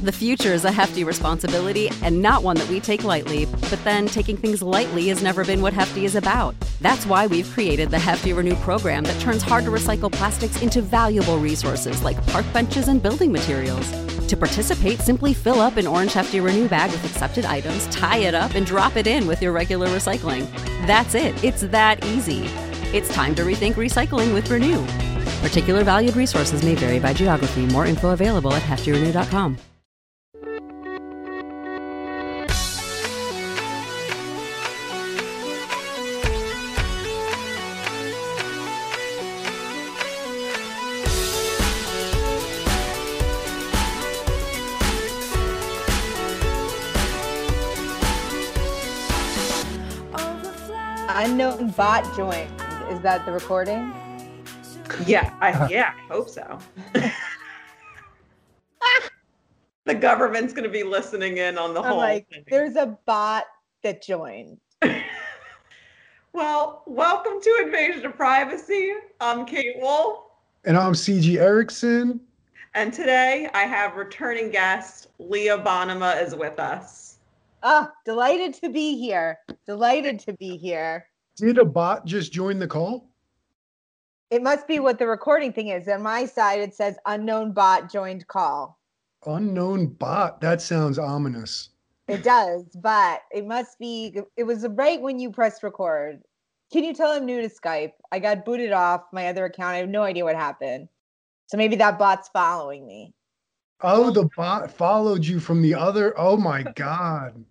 The future is a hefty responsibility and not one that we take lightly, but then taking things lightly has never been what Hefty is about. That's why we've created the Hefty Renew program that turns hard-to-recycle plastics into valuable resources like park benches and building materials. To participate, simply fill up an orange Hefty Renew bag with accepted items, tie it up, and drop it in with your regular recycling. That's it. It's that easy. It's time to rethink recycling with Renew. Particular valued resources may vary by geography. More info available at heftyrenew.com. Unknown bot joined. Is that the recording? Yeah, I hope so. The government's going to be listening in on the whole thing. There's a bot that joined. Well, welcome to Invasion of Privacy. I'm Kate Wolf. And I'm CG Erickson. And today I have returning guest Leah Bonnema is with us. Delighted to be here. Did a bot just join the call? It must be what the recording thing is. On my side, it says unknown bot joined call. Unknown bot? That sounds ominous. It does, but it must be. It was right when you pressed record. Can you tell I'm new to Skype? I got booted off my other account. I have no idea what happened. So maybe that bot's following me. Oh, the bot followed you from the other. Oh my God.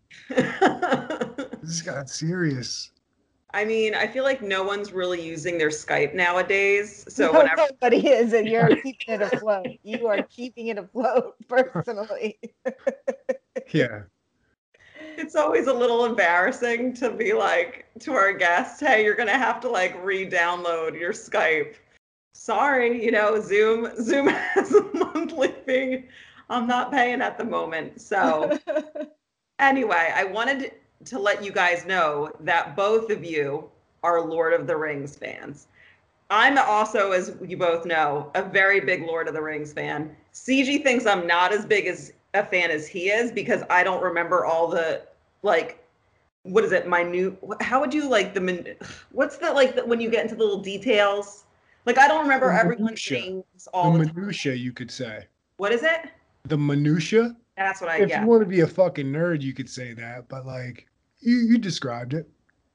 This got serious. I mean, I feel like no one's really using their Skype nowadays. So whenever nobody is, and you're keeping it afloat. You are keeping it afloat personally. Yeah. It's always a little embarrassing to be like to our guests, hey, you're gonna have to like re-download your Skype. Sorry, Zoom has a monthly fee. I'm not paying at the moment. So anyway, I wanted to let you guys know that both of you are Lord of the Rings fans. I'm also, as you both know, a very big Lord of the Rings fan. CG thinks I'm not as big as a fan as he is because I don't remember all the, like, what is it, how would you like what's the, like, when you get into the little details? Like, I don't remember everyone's names all the time. The minutia, you could say. What is it? The minutia? That's what I get. If you want to be a fucking nerd, you could say that, but like, you described it.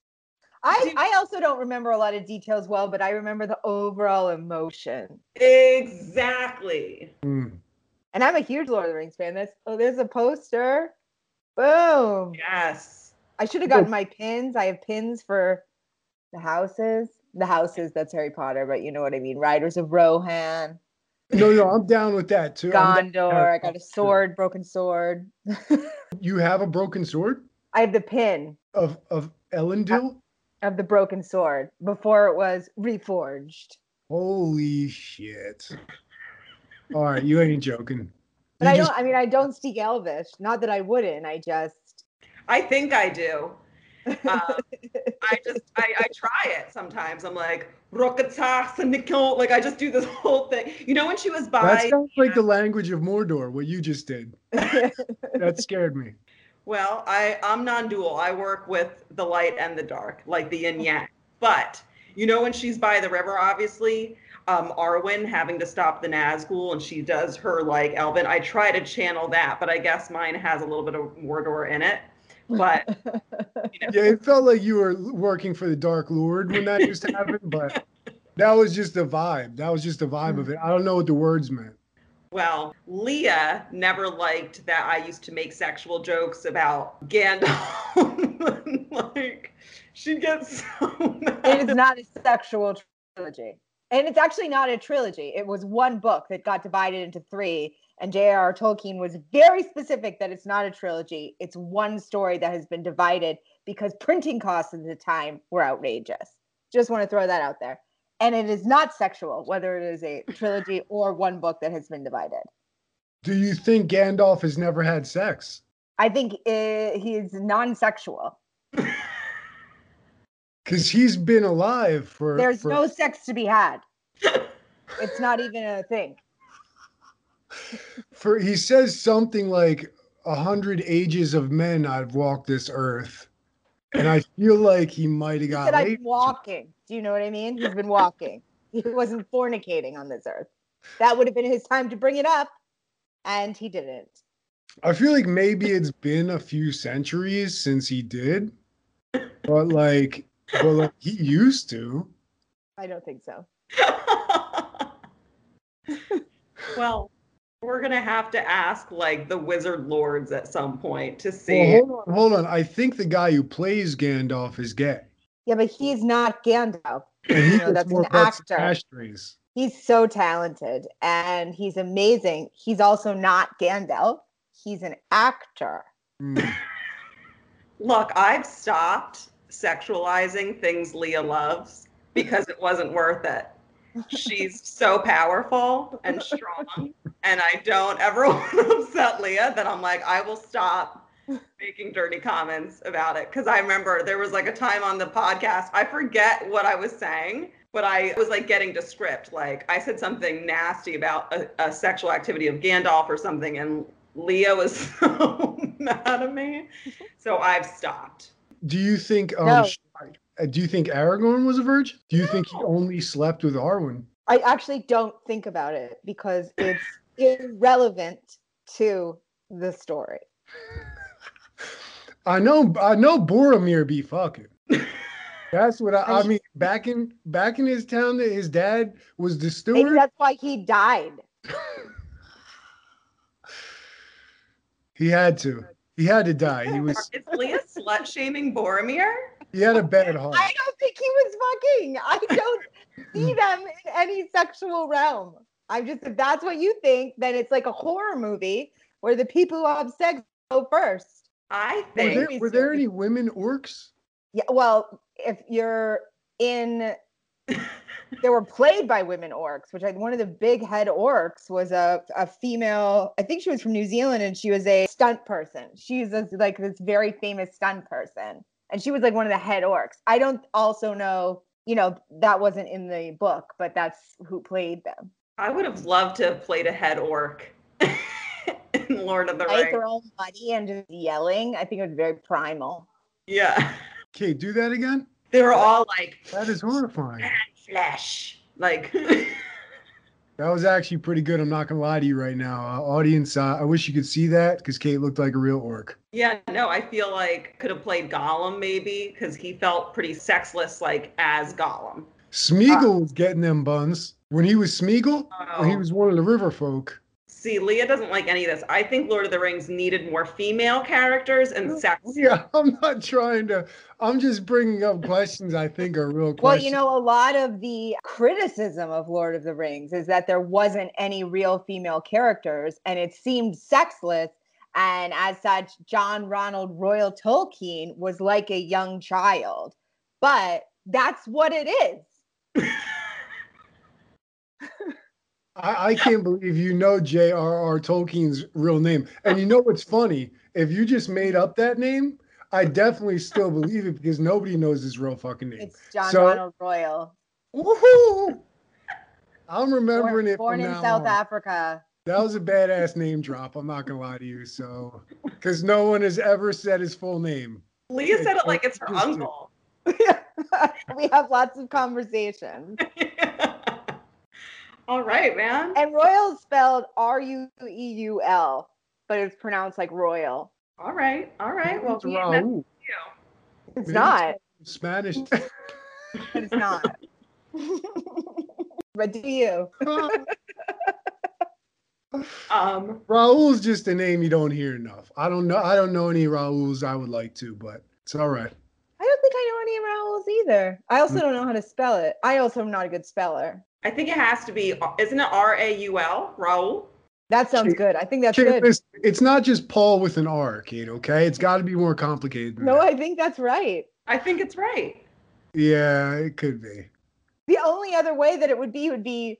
I also don't remember a lot of details well, but I remember the overall emotion. Exactly. And I'm a huge Lord of the Rings fan. There's a poster. Boom. Yes. I should have gotten my pins. I have pins for the houses. The houses, that's Harry Potter, but you know what I mean. Riders of Rohan. No, I'm down with that too. Gondor. I got a sword, broken sword. You have a broken sword? I have the pin of Elendil? Of the broken sword before it was reforged. Holy shit. All right, you ain't joking. But I don't speak Elvish. Not that I wouldn't. I think I do. I try it sometimes. I'm like, like I just do this whole thing. When she was by. That sounds like the language of Mordor, what you just did. That scared me. Well, I'm non-dual. I work with the light and the dark, like the yin yang. But when she's by the river, obviously, Arwen having to stop the Nazgul, and she does her like Elven. I try to channel that, but I guess mine has a little bit of Mordor in it. But yeah, it felt like you were working for the Dark Lord when that used to happen, but that was just the vibe. That was just the vibe of it. I don't know what the words meant. Well, Leah never liked that I used to make sexual jokes about Gandalf. Like, she gets so mad. It is not a sexual trilogy. And it's actually not a trilogy. It was one book that got divided into 3. And J.R.R. Tolkien was very specific that it's not a trilogy. It's one story that has been divided because printing costs at the time were outrageous. Just want to throw that out there. And it is not sexual, whether it is a trilogy or one book that has been divided. Do you think Gandalf has never had sex? I think he's non-sexual. Because he's been alive for... There's no sex to be had. It's not even a thing. He says something like 100 ages of men I've walked this earth. And I feel like he might have He got said, I'm laid. walking. Do you know what I mean? He's been walking. He wasn't fornicating on this earth. That would have been his time to bring it up, and he didn't. I feel like maybe it's been a few centuries since he did, but like he used to. I don't think so. Well, we're gonna have to ask like the wizard lords at some point to see. Well, hold on. I think the guy who plays Gandalf is gay. Yeah, but he's not Gandalf. And he You know, gets that's more an butts actor. than ashtrays. He's so talented and he's amazing. He's also not Gandalf. He's an actor. Mm. Look, I've stopped sexualizing things Leah loves because it wasn't worth it. She's so powerful and strong, and I don't ever want to upset Leah that I'm like, I will stop making dirty comments about it. Because I remember there was like a time on the podcast, I forget what I was saying, but I was like getting to script. Like I said something nasty about a sexual activity of Gandalf or something, and Leah was so mad at me. So I've stopped. Do you think No. do you think Aragorn was a virgin? Do you No. think he only slept with Arwen? I actually don't think about it because it's irrelevant to the story. I know Boromir be fucking. That's what I mean, back in his town that his dad was the maybe steward. that's why he died. He had to. He had to die. He was Is Leah slut shaming Boromir? he had a bad heart. I don't think he was fucking. I don't see them in any sexual realm. I'm just, if that's what you think, then it's like a horror movie where the people who have sex go first. I Were think there any women orcs? Yeah, well, if you're in, they were played by women orcs, which one of the big head orcs was a female. I think she was from New Zealand, and she was a stunt person. She's like this very famous stunt person, and she was like one of the head orcs. I don't also know, that wasn't in the book, but that's who played them. I would have loved to have played a head orc in Lord of the Right? Rings. They're all muddy and just yelling. I think it was very primal. Yeah. Okay, do that again. They were all like, That is horrifying. man flesh. Like, That was actually pretty good. I'm not gonna lie to you right now, audience. I wish you could see that because Kate looked like a real orc. yeah, no, I feel like could have played Gollum maybe because he felt pretty sexless, like as Gollum. Smeagol was getting them buns when he was Smeagol. When he Oh. was one of the river folk. See, Leah doesn't like any of this. I think Lord of the Rings needed more female characters and sex. Yeah, I'm not trying to. I'm just bringing up questions I think are real Well, questions. a lot of the criticism of Lord of the Rings is that there wasn't any real female characters and it seemed sexless. And as such, John Ronald Royal Tolkien was like a young child. But that's what it is. I can't believe you know J.R.R. Tolkien's real name. And you know what's funny? If you just made up that name, I definitely still believe it because nobody knows his real fucking name. It's John So- Ronald Royal. Woohoo! I'm remembering it Born from in now South on. Africa. That was a badass name drop. I'm not gonna lie to you. So, because no one has ever said his full name. Leah said it like it's her Just- uncle. We have lots of conversations. All right, man. And Royal is spelled Rueul, but it's pronounced like Royal. All right. Well, It's we met Raul. you. It's Maybe not. Spanish. But it's not. But do you? Raul's just a name you don't hear enough. I don't know any Rauls I would like to, but it's all right. I don't think I know any Raoul's either. I also don't know how to spell it. I also am not a good speller. I think it has to be, isn't it Raul? Raul? That sounds Kate- good. I think that's Kate, good. listen, it's not just Paul with an R, Kate, okay? It's got to be more complicated than No, that. I think that's right. I think it's right. Yeah, it could be. The only other way that it would be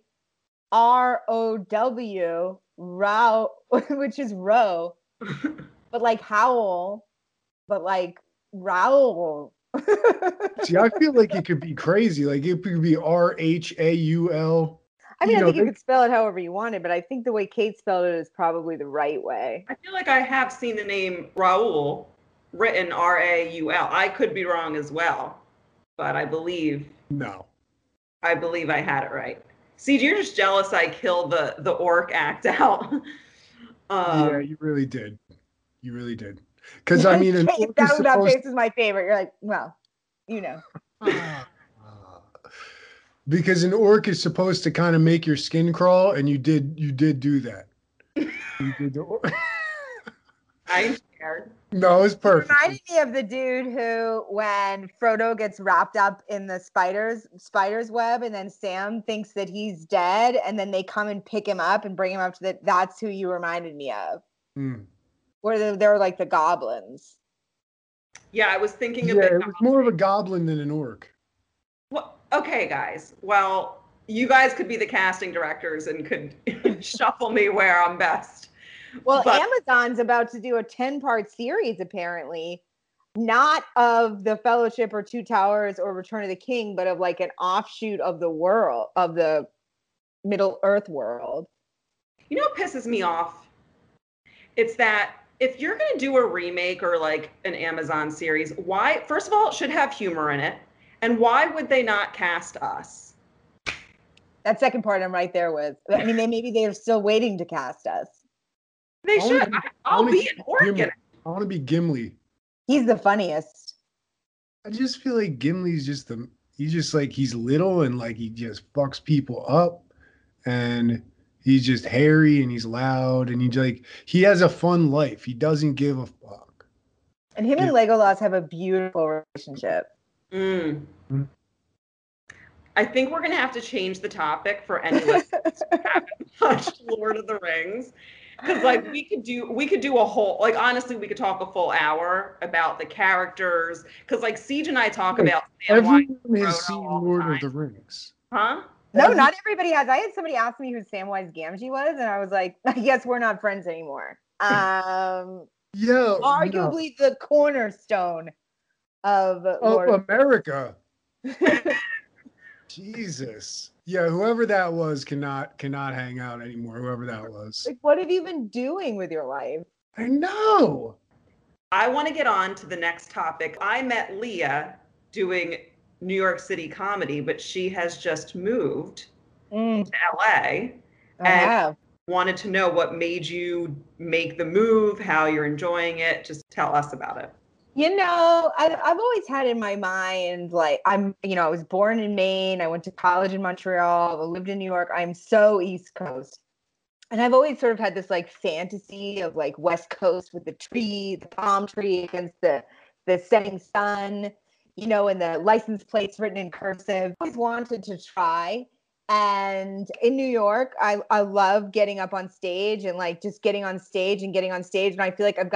ROW, Row, which is row, but like howl, but like Raoul. See, I feel like it could be crazy. Like it could be RHAUL. I mean, You I know, think you could spell it however you wanted, but I think the way Kate spelled it is probably the right way. I feel like I have seen the name Raul written Raul. I could be wrong as well, but I believe no. I had it right. See, you're just jealous I killed the orc act out. Yeah, you really did. You really did. Because I mean, an Kate, orc is that supposed. face is my favorite. You're like, well, you know. Because an orc is supposed to kind of make your skin crawl, and you did do that. You did the I'm scared. No, it's It perfect. reminded me of the dude who, when Frodo gets wrapped up in the spider's web, and then Sam thinks that he's dead, and then they come and pick him up and bring him up to the. That's who you reminded me of. Where they're like the goblins. Yeah, I was thinking Yeah, it was more of a goblin than an orc. Well, okay, guys. Well, you guys could be the casting directors and could shuffle me where I'm best. Well, Amazon's about to do a 10-part series, apparently, not of the Fellowship or Two Towers or Return of the King, but of like an offshoot of the world, of the Middle Earth world. You know what pisses me off? It's that if you're going to do a remake or like an Amazon series, why, first of all, it should have humor in it. And why would they not cast us? That second part I'm right there with. I mean, maybe they're still waiting to cast us. They should. I'll be an orc in it. I want to be Gimli. He's the funniest. I just feel like Gimli's just he's just like, he's little and like he just fucks people up, and he's just hairy and he's loud and he has a fun life. He doesn't give a fuck. And him and Legolas have a beautiful relationship. I think we're gonna have to change the topic for anyone who haven't watched Lord of the Rings, because like we could do a whole, like, honestly, we could talk a full hour about the characters, because like Siege and I talk about everyone has seen Lord of the Rings. Huh? No, not everybody has. I had somebody ask me who Samwise Gamgee was, and I was like, I guess we're not friends anymore. Arguably the cornerstone of America. Jesus. Yeah, whoever that was cannot hang out anymore, whoever that was. Like, what have you been doing with your life? I know. I want to get on to the next topic. I met Leah doing New York City comedy, but she has just moved to LA. And wanted to know what made you make the move, how you're enjoying it. Just tell us about it. You know, I've always had in my mind, like, I was born in Maine. I went to college in Montreal. I lived in New York. I'm so East Coast. And I've always sort of had this like fantasy of like West Coast with the palm tree against the setting sun, you know, and the license plates written in cursive. I always wanted to try. And in New York, I love getting up on stage and like just getting on stage. And I feel like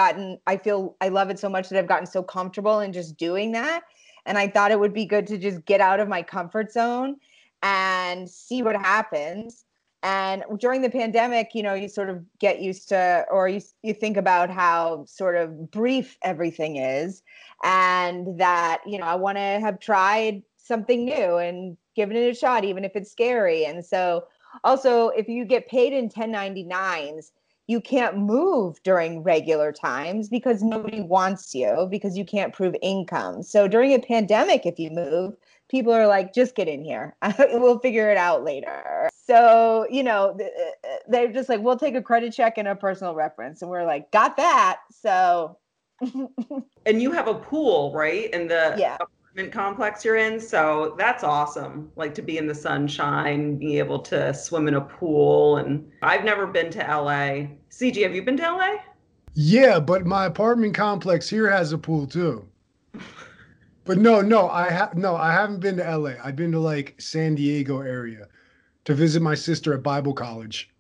I love it so much that I've gotten so comfortable in just doing that. And I thought it would be good to just get out of my comfort zone and see what happens. And during the pandemic, you know, you sort of get used to, or you think about how sort of brief everything is, and that, you know, I want to have tried something new and given it a shot, even if it's scary. And so also, if you get paid in 1099s, you can't move during regular times because nobody wants you, because you can't prove income. So during a pandemic, if you move, people are like, just get in here. We'll figure it out later. So, you know, they're just like, we'll take a credit check and a personal reference. And we're like, got that. So. And you have a pool, right? In the apartment complex you're in. So that's awesome. Like, to be in the sunshine, be able to swim in a pool. And I've never been to LA. CG, have you been to LA? Yeah, but my apartment complex here has a pool too. But no, I haven't been to LA. I've been to like San Diego area to visit my sister at Bible college.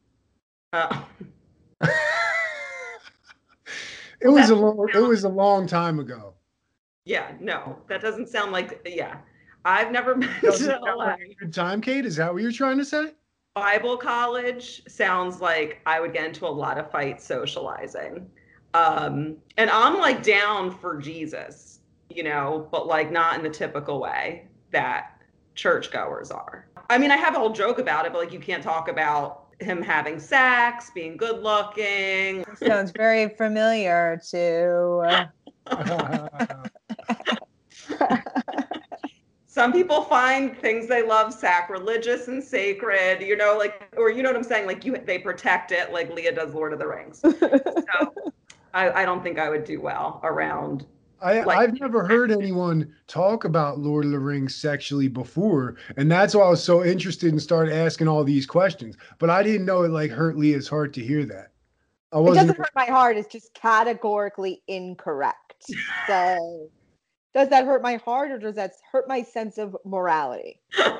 It was a long time ago. Yeah, no, that doesn't sound like, I've never been to LA. Like a good time, Kate? Is that what you're trying to say? Bible college sounds like I would get into a lot of fights socializing. And I'm like down for Jesus, you know, but like not in the typical way that churchgoers are. I mean, I have a whole joke about it, but like you can't talk about him having sex, being good looking. Sounds very familiar to. Some people find things they love sacrilegious and sacred, you know, like, or you know what I'm saying? Like they protect it like Leah does Lord of the Rings. So I don't think I would do well around. I've never heard anyone talk about Lord of the Rings sexually before, and that's why I was so interested and started asking all these questions. But I didn't know it like hurt Leah's heart to hear that. It doesn't hurt my heart. It's just categorically incorrect. So, does that hurt my heart, or does that hurt my sense of morality?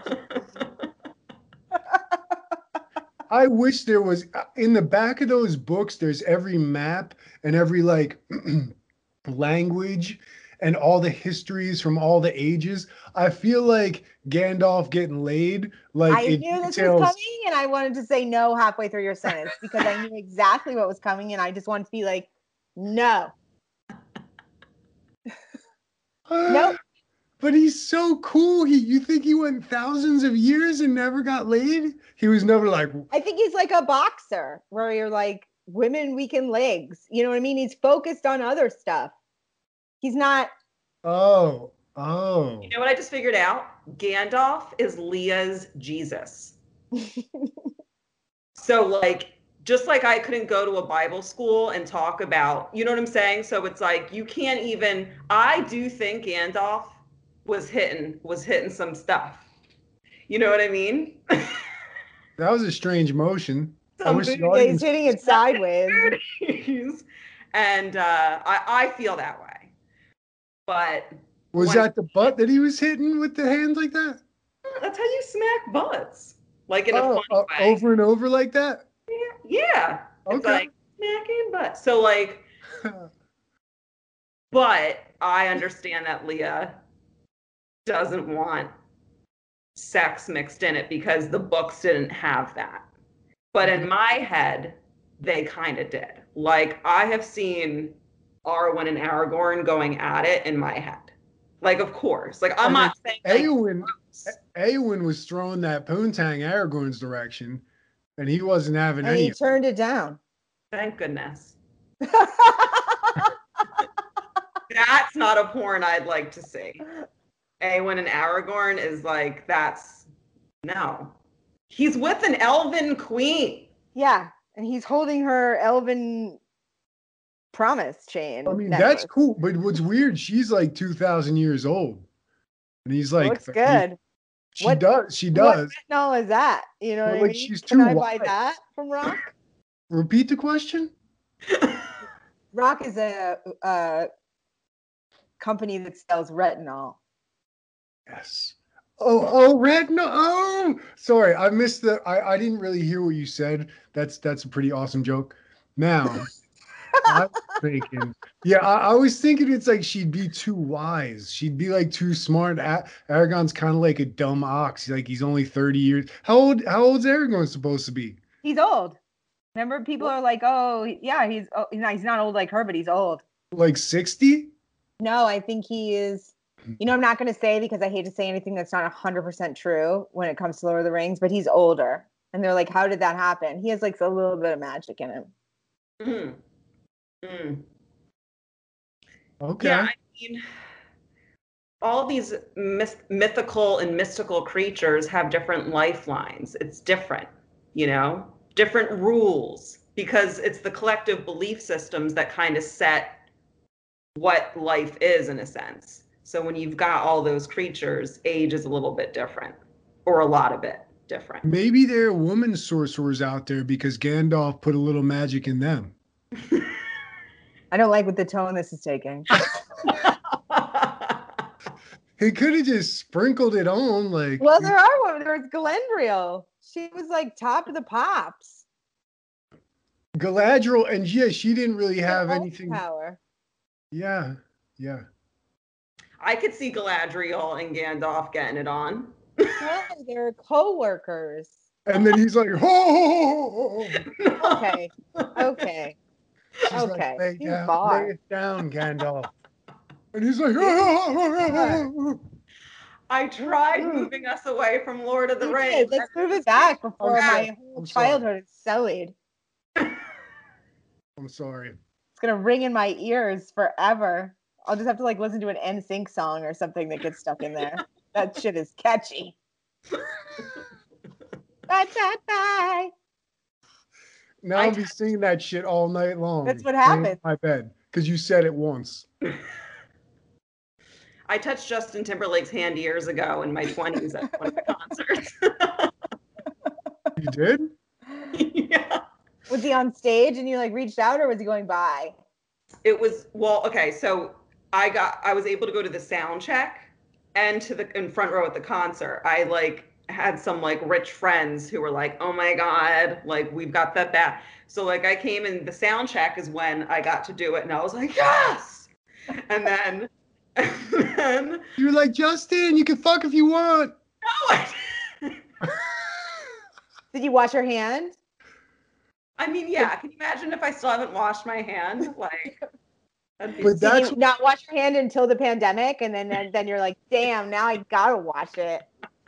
I wish there was in the back of those books. There's every map and every like. Language and all the histories from all the ages. I feel like Gandalf getting laid. Like I knew this was coming, and I wanted to say no halfway through your sentence because I knew exactly what was coming, and I just wanted to be like, no. Nope. But he's so cool. You think he went thousands of years and never got laid? He was never like. I think he's like a boxer where you're like, women weaken legs. You know what I mean? He's focused on other stuff. He's not. Oh. You know what I just figured out? Gandalf is Leah's Jesus. So like, just like I couldn't go to a Bible school and talk about, you know what I'm saying? So it's like, you can't even, I do think Gandalf was hitting some stuff. You know what I mean? That was a strange motion. He's hitting it sideways. And I feel that way. But was that the butt that he was hitting with the hands like that? That's how you smack butts. Like in a fun way. Over and over like that? Yeah. Okay. It's like smacking butts. So like, but I understand that Leah doesn't want sex mixed in it because the books didn't have that. But in my head, they kind of did. Like, I have seen Arwen and Aragorn going at it in my head. Like, of course. Like, I'm not saying... Eowyn was throwing that poontang Aragorn's direction, and he wasn't having any. And he turned it down. Thank goodness. That's not a porn I'd like to see. Eowyn and Aragorn is like, no. He's with an elven queen. Yeah, and he's holding her elven promise chain. I mean, that's cool, but what's weird, she's like 2,000 years old. And he's like... Looks good. She does. What retinol is that? You know what I mean? She's Can I buy that from Rock? Repeat the question? Rock is a company that sells retinol. Yes. Oh, retinol. Oh, sorry. I missed I didn't really hear what you said. That's a pretty awesome joke. Now, I'm thinking, I was thinking it's like she'd be too wise. She'd be like too smart. Aragorn's kind of like a dumb ox. Like he's only 30 years. How old's Aragorn supposed to be? He's old. Remember, people are like, oh, yeah, he's not old like her, but he's old. Like 60? No, I think he is. You know, I'm not going to say because I hate to say anything that's not 100% true when it comes to Lord of the Rings, but he's older. And they're like, how did that happen? He has like a little bit of magic in him. Okay. Yeah, I mean, all these mythical and mystical creatures have different lifelines. It's different, you know, different rules, because it's the collective belief systems that kind of set what life is in a sense. So when you've got all those creatures, age is a little bit different, or a lot of it different. Maybe there are woman sorcerers out there because Gandalf put a little magic in them. I don't like what the tone this is taking. He could have just sprinkled it on, like. Well, there are women. There's Galadriel. She was like top of the pops. Galadriel, and she didn't really have anything. Power. Yeah. I could see Galadriel and Gandalf getting it on. Yeah, they're co-workers. And then he's like, oh. Okay. She's okay. Like, lay it down, Gandalf. And he's like, oh. I tried moving us away from Lord of the Rings. Let's move it back before my whole I'm sorry. childhood is sullied. I'm sorry. It's gonna ring in my ears forever. I'll just have to like listen to an NSYNC song or something that gets stuck in there. That shit is catchy. Bye, bye, bye. Now I'll be singing that shit all night long. That's what laying happened. in my bed because you said it once. I touched Justin Timberlake's hand years ago in my 20s at one of the concerts. You did? Yeah. Was he on stage and you like reached out, or was he going by? It was, well, okay, so I was able to go to the sound check and to the in front row at the concert. I like had some like rich friends who were like, oh my God, like we've got that back. So like I came in, the sound check is when I got to do it, and I was like, yes. And then you were like, Justin, you can fuck if you want. No, Did you wash your hand? I mean, yeah. Can you imagine if I still haven't washed my hand? Like, But that's Did you not wash your hand until the pandemic, and then you're like, damn, now I gotta wash it.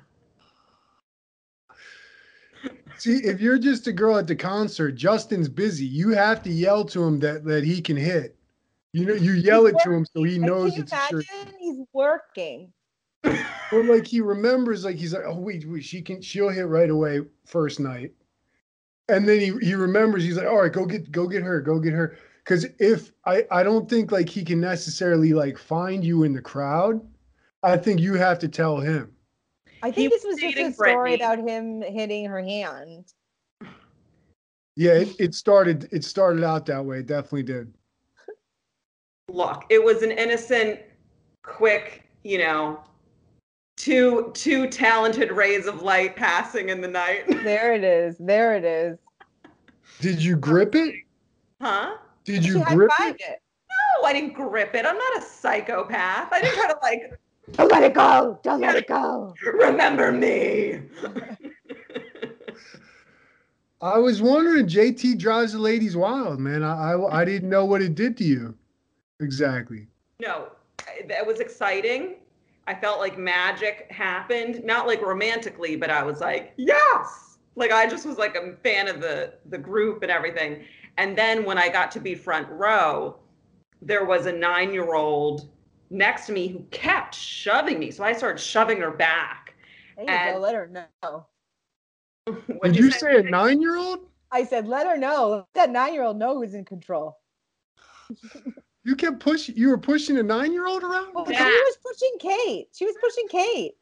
See, if you're just a girl at the concert, Justin's busy. You have to yell to him that he can hit. You know, you yell it to him so he knows it's a shirt. He's working. Or like he remembers, like he's like, oh wait, she'll hit right away first night. And then he remembers, he's like, all right, go get her. Because if I don't think like he can necessarily like find you in the crowd. I think you have to tell him. I think this was just a story about him hitting her hand. Yeah, it started out that way. It definitely did. Look, it was an innocent, quick, you know, two talented rays of light passing in the night. There it is. Did you grip it? Huh? Did you grip it? No, I didn't grip it. I'm not a psychopath. I didn't try to like. Don't let it go. Don't let it go. Remember me. I was wondering, JT drives the ladies wild, man. I didn't know what it did to you. Exactly. No, that was exciting. I felt like magic happened, not like romantically, but I was like, yes. Like I just was like a fan of the group and everything. And then when I got to be front row, there was a 9-year-old next to me who kept shoving me. So I started shoving her back. There you go, let her know. Did you say a 9-year-old? I said, let her know. Let that 9-year-old know who's in control. You kept pushing. You were pushing a 9-year-old around? Well, yeah. She was pushing Kate.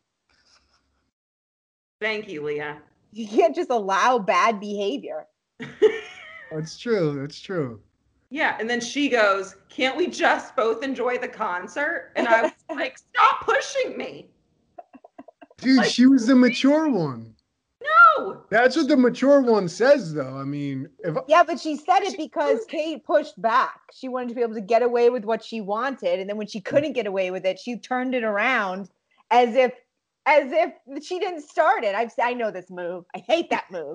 Thank you, Leah. You can't just allow bad behavior. That's true. Yeah, and then she goes, can't we just both enjoy the concert? And I was like, stop pushing me. Dude, like, she was the mature one. No. That's what the mature one says, though. I mean, yeah, but she said it because Kate pushed back. She wanted to be able to get away with what she wanted, and then when she couldn't get away with it, she turned it around as if she didn't start it. I know this move. I hate that move.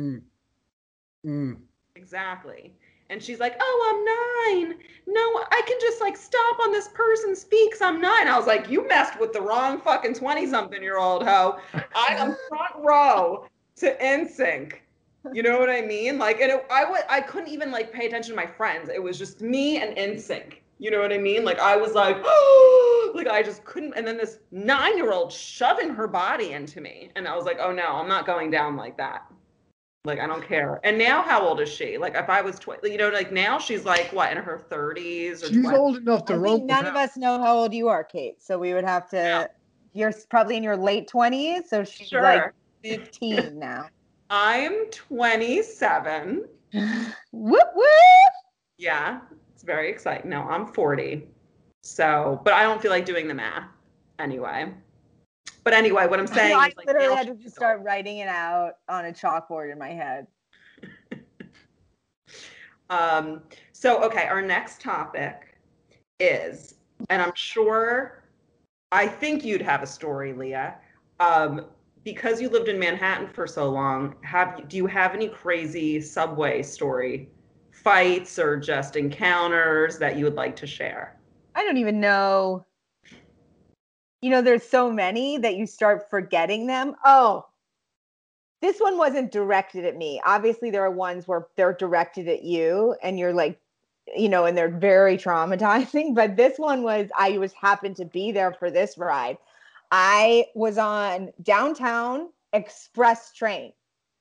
Exactly. And she's like, oh, I'm 9. No, I can just like stop on this person's feet because I'm 9. I was like, you messed with the wrong fucking 20-something-year-old hoe. I am front row to NSYNC. You know what I mean? Like, and I couldn't even like pay attention to my friends. It was just me and NSYNC. You know what I mean? Like I was like, oh, like I just couldn't. And then this 9-year-old shoving her body into me. And I was like, oh no, I'm not going down like that. Like, I don't care. And now how old is she? Like, if I was 20, you know, like now she's like, what, in her 30s? Or she's 20? old enough to run. None of us know how old you are, Kate. So we would have to, yeah. You're probably in your late 20s. So she's like 15 now. I'm 27. Whoop, whoop. Yeah, it's very exciting. No, I'm 40. So, but I don't feel like doing the math anyway. But anyway, what I'm saying I is like literally had to just start writing it out on a chalkboard in my head. So, okay, our next topic is, and I think you'd have a story, Leah. Because you lived in Manhattan for so long, do you have any crazy subway story fights or just encounters that you would like to share? I don't even know you know, there's so many that you start forgetting them. Oh, this one wasn't directed at me. Obviously, there are ones where they're directed at you and you're like, you know, and they're very traumatizing. But this one was, I was happened to be there for this ride. I was on downtown express train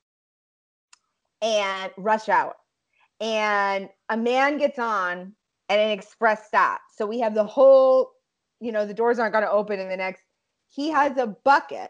and rush hour. And a man gets on at an express stop. So we have the whole, you know, the doors aren't going to open in the next. He has a bucket.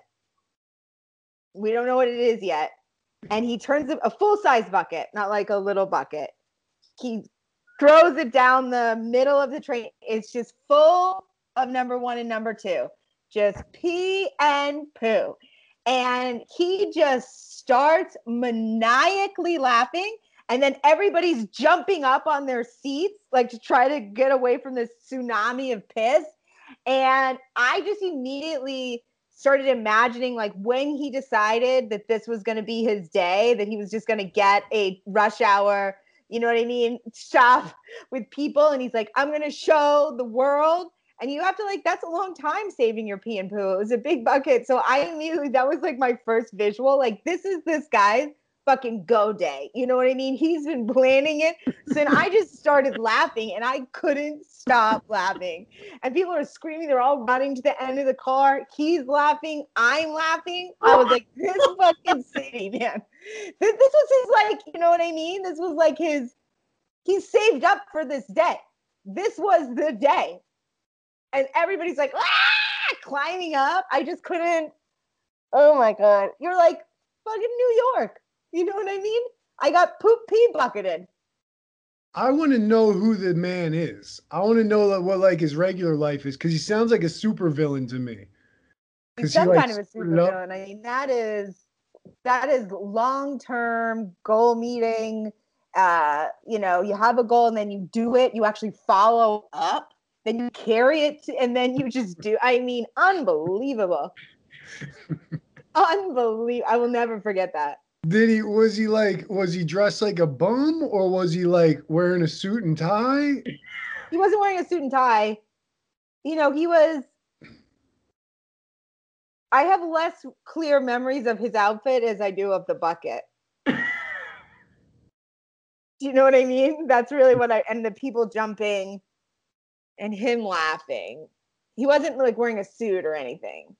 We don't know what it is yet. And he turns a full-size bucket, not like a little bucket. He throws it down the middle of the train. It's just full of number 1 and number 2. Just pee and poo. And he just starts maniacally laughing. And then everybody's jumping up on their seats, like to try to get away from this tsunami of piss. And I just immediately started imagining, like, when he decided that this was going to be his day, that he was just going to get a rush hour, you know what I mean, shop with people. And he's like, I'm going to show the world. And you have to, like, that's a long time saving your pee and poo. It was a big bucket. So I immediately, that was like my first visual. Like, this is this guy's fucking go day. You know what I mean? He's been planning it. So then I just started laughing and I couldn't stop laughing. And people are screaming. They're all running to the end of the car. He's laughing. I'm laughing. I was like, this fucking city, man. This was his, like, you know what I mean? This was like his, he saved up for this day. This was the day. And everybody's like, ah, climbing up. I just couldn't. Oh my God. You're like fucking New York. You know what I mean? I got poop pee bucketed. I want to know who the man is. I want to know what like his regular life is, because he sounds like a super villain to me. He's some kind of a super villain. I mean, that is long-term goal meeting. You know, you have a goal and then you do it. You actually follow up. Then you carry it, and then you just do. I mean, unbelievable. Unbelievable. I will never forget that. Was he dressed like a bum, or was he like wearing a suit and tie? He wasn't wearing a suit and tie. You know, I have less clear memories of his outfit as I do of the bucket. Do you know what I mean? That's really what and the people jumping and him laughing. He wasn't like wearing a suit or anything.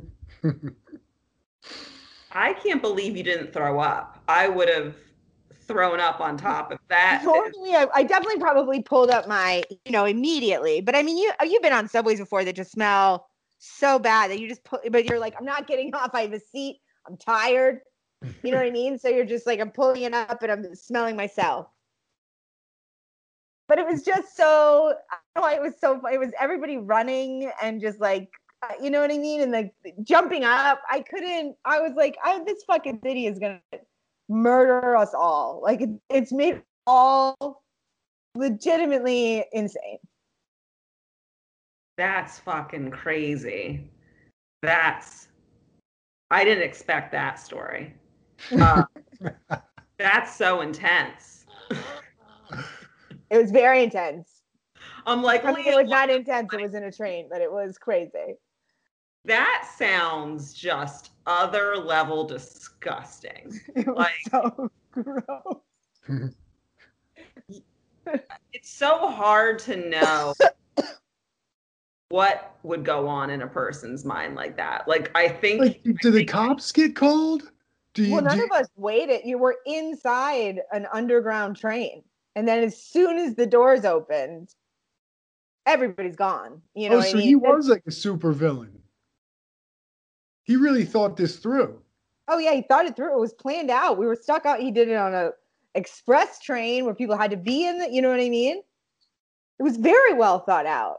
I can't believe you didn't throw up. I would have thrown up on top of that. Normally, I definitely probably pulled up my, you know, immediately. But I mean, you've been on subways before that just smell so bad that you just put, but you're like, I'm not getting off. I have a seat. I'm tired. You know what I mean? So you're just like, I'm pulling it up and I'm smelling myself. But it was just so, I don't know, it was everybody running and just like, you know what I mean? And like jumping up. I was like, this fucking city is going to murder us all. Like it's made all legitimately insane. That's fucking crazy. I didn't expect that story. That's so intense. It was very intense. I'm like, I mean, it was not intense. It was in a train, but it was crazy. That sounds just other level disgusting. It was like, so gross. It's so hard to know what would go on in a person's mind like that. Like, I think... do the cops get called? None of us waited. You were inside an underground train. And then as soon as the doors opened, everybody's gone. You know what I mean? He was like a super villain. He really thought this through. Oh, yeah, he thought it through. It was planned out. We were stuck out. He did it on a express train where people had to be in it. You know what I mean? It was very well thought out.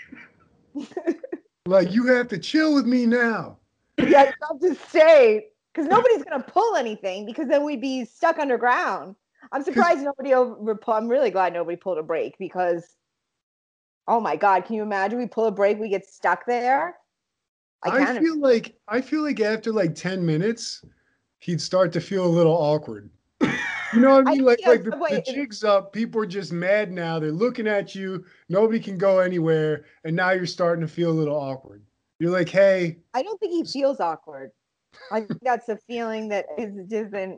Like, you have to chill with me now. Yeah, you have to stay. Because nobody's going to pull anything, because then we'd be stuck underground. I'm surprised I'm really glad nobody pulled a brake, because, oh my God, can you imagine we pull a brake, we get stuck there? I feel like after like 10 minutes, he'd start to feel a little awkward. You know what I mean? Like the jig's up, people are just mad now. They're looking at you. Nobody can go anywhere. And now you're starting to feel a little awkward. You're like, hey, I don't think he feels awkward. I think that's a feeling that isn't,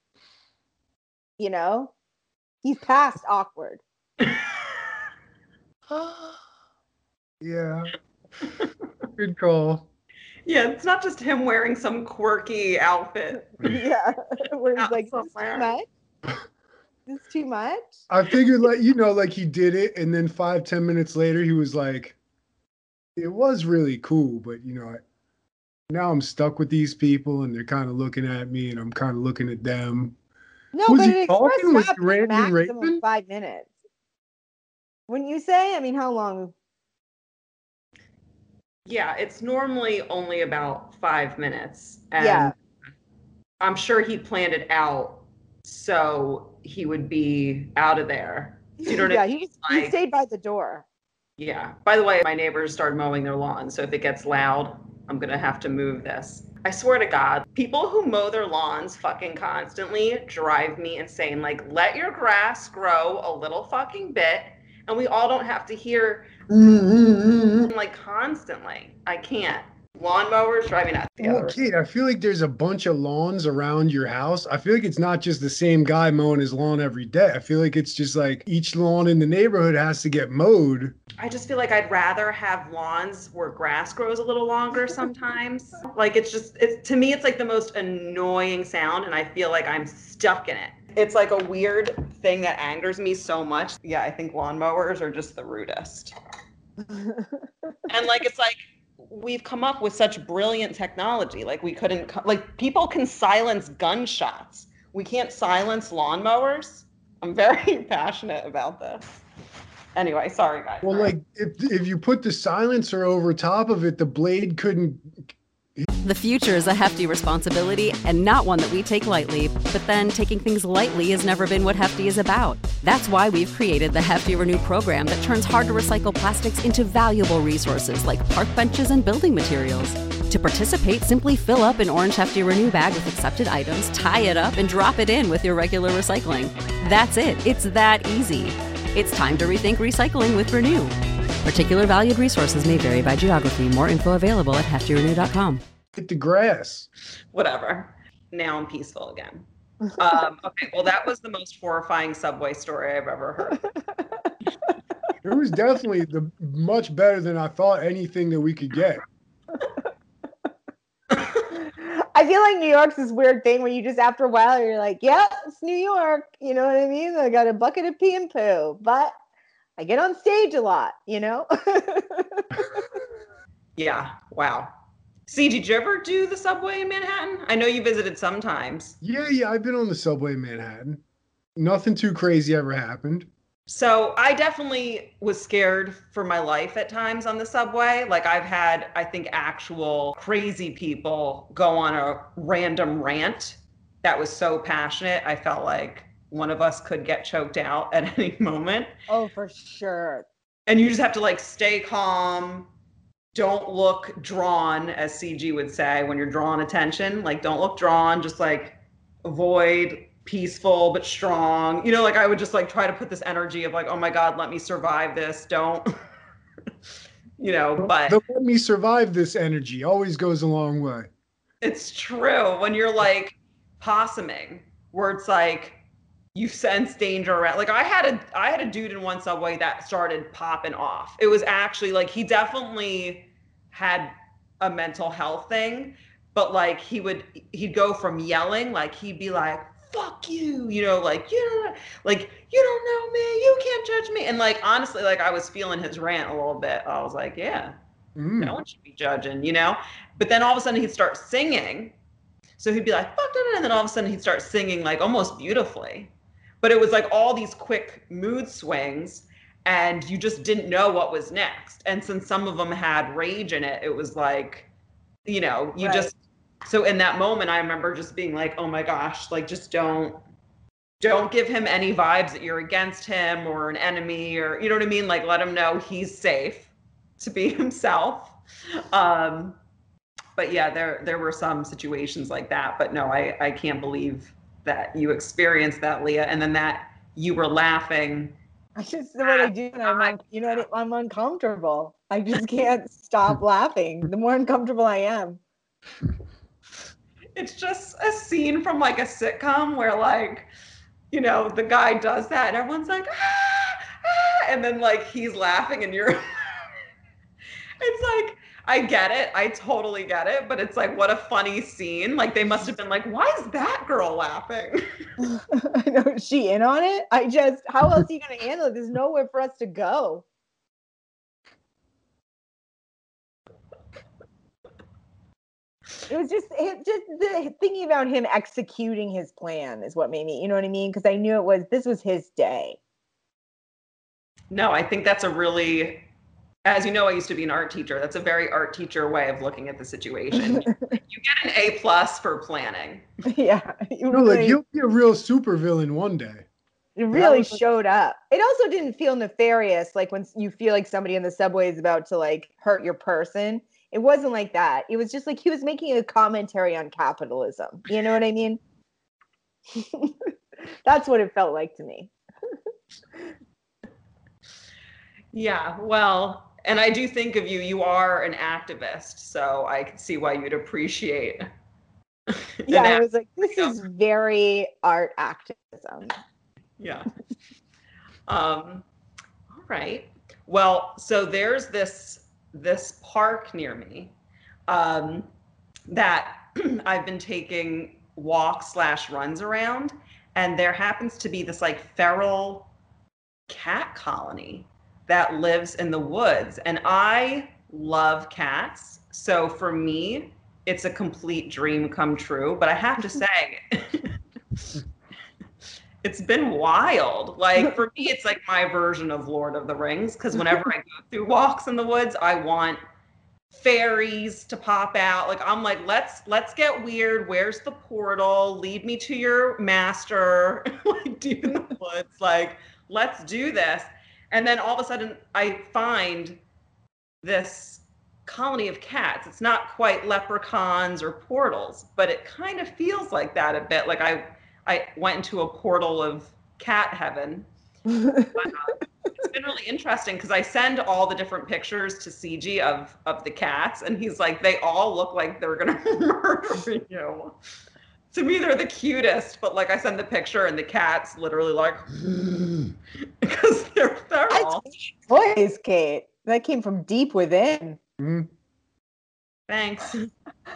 he's past awkward. Yeah. Good call. Yeah, it's not just him wearing some quirky outfit. Yeah. Where he's like, is this too Somewhere. much? Is this too much? I figured like he did it, and then 5-10 minutes later he was like, it was really cool, but now I'm stuck with these people and they're kind of looking at me and I'm kind of looking at them. No, Was but he it talking? expressed Was not he ranting and maximum raving? 5 minutes. Wouldn't you say? I mean, how long? Yeah, it's normally only about 5 minutes. And Yeah. I'm sure he planned it out so he would be out of there. Do you know what I mean? He stayed by the door. Yeah. By the way, my neighbors started mowing their lawn, so if it gets loud, I'm gonna have to move this. I swear to God, people who mow their lawns fucking constantly drive me insane. Like, let your grass grow a little fucking bit, and we all don't have to hear like constantly. I can't. Lawnmowers drive me nuts. Oh, Kate, I feel like there's a bunch of lawns around your house. I feel like it's not just the same guy mowing his lawn every day. I feel like it's just like each lawn in the neighborhood has to get mowed. I just feel like I'd rather have lawns where grass grows a little longer sometimes. Like to me, it's like the most annoying sound, and I feel like I'm stuck in it. It's like a weird thing that angers me so much. Yeah, I think lawnmowers are just the rudest. And like, it's like, we've come up with such brilliant technology. Like people can silence gunshots. We can't silence lawnmowers. I'm very passionate about this. Anyway, sorry guys. Well, like if you put the silencer over top of it, the blade couldn't. The future is a hefty responsibility and not one that we take lightly. But then taking things lightly has never been what Hefty is about. That's why we've created the Hefty Renew program that turns hard-to-recycle plastics into valuable resources like park benches and building materials. To participate, simply fill up an orange Hefty Renew bag with accepted items, tie it up, and drop it in with your regular recycling. That's it. It's that easy. It's time to rethink recycling with Renew. Particular valued resources may vary by geography. More info available at heftyrenew.com. Hit the grass. Whatever. Now I'm peaceful again. Okay, well, that was the most horrifying subway story I've ever heard. It was definitely much better than I thought anything that we could get. I feel like New York's this weird thing where you just, after a while, you're like, yeah, it's New York. You know what I mean? I got a bucket of pee and poo, but I get on stage a lot, Yeah, wow. See, did you ever do the subway in Manhattan? I know you visited sometimes. Yeah, I've been on the subway in Manhattan. Nothing too crazy ever happened. So I definitely was scared for my life at times on the subway. Like, I've had, I think, actual crazy people go on a random rant that was so passionate. I felt like one of us could get choked out at any moment. Oh, for sure. And you just have to like stay calm. Don't look drawn, as CG would say, when you're drawing attention. Like, don't look drawn, just like avoid, peaceful but strong. Like, I would just like try to put this energy of like, oh my God, let me survive this. Don't, but The let me survive this energy always goes a long way. it's true when you're like possuming, where it's like you sense danger around. Like, I had a dude in one subway that started popping off. It was actually like, he definitely had a mental health thing, but like he'd go from yelling, like he'd be like, fuck you, like, you don't know me, you can't judge me. And like, honestly, like, I was feeling his rant a little bit. I was like, yeah, no one should be judging, But then all of a sudden he'd start singing. So he'd be like, fuck, and then all of a sudden he'd start singing like almost beautifully. But it was like all these quick mood swings, and you just didn't know what was next. And since some of them had rage in it, it was like, Right. just, so in that moment, I remember just being like, oh my gosh, like, just don't give him any vibes that you're against him or an enemy, or, you know what I mean? Like, let him know he's safe to be himself. But yeah, there were some situations like that, but no, I can't believe that you experienced that, Leah, and then that you were laughing That's what I do when I'm uncomfortable. I just can't stop laughing. The more uncomfortable I am. It's just a scene from like a sitcom where like, you know, the guy does that and everyone's like, and then like he's laughing and you're it's like, I get it. I totally get it. But it's like, what a funny scene. Like they must have been like, why is that girl laughing? I know, is she in on it? How else are you going to handle it? There's nowhere for us to go. It was just the thinking about him executing his plan is what made me, you know what I mean? Because I knew this was his day. No, I think that's a really, as you know, I used to be an art teacher. That's a very art teacher way of looking at the situation. You get an A+ for planning. Yeah. You'll be a real supervillain one day. It really showed up. It also didn't feel nefarious, like when you feel like somebody in the subway is about to like hurt your person. It wasn't like that. It was just like he was making a commentary on capitalism. You know what I mean? That's what it felt like to me. Yeah, well, and I do think of you, you are an activist, so I can see why you'd appreciate. Yeah, I was like, this is very art activism. Yeah. All right. Well, so there's this park near me that I've been taking walks/runs around, and there happens to be this like feral cat colony that lives in the woods, and I love cats. So for me, it's a complete dream come true. But I have to say, it's been wild. Like for me, it's like my version of Lord of the Rings, because whenever I go through walks in the woods, I want fairies to pop out. Like I'm like, let's get weird. Where's the portal? Lead me to your master, like deep in the woods. Like, let's do this. And then all of a sudden I find this colony of cats. It's not quite leprechauns or portals, but it kind of feels like that a bit. Like I went into a portal of cat heaven. It's been really interesting because I send all the different pictures to CG of the cats, and he's like, they all look like they're gonna murder you. To me, they're the cutest, but like I send the picture and the cat's literally like, because they're feral. Voice, Kate. That came from deep within. Mm-hmm. Thanks. How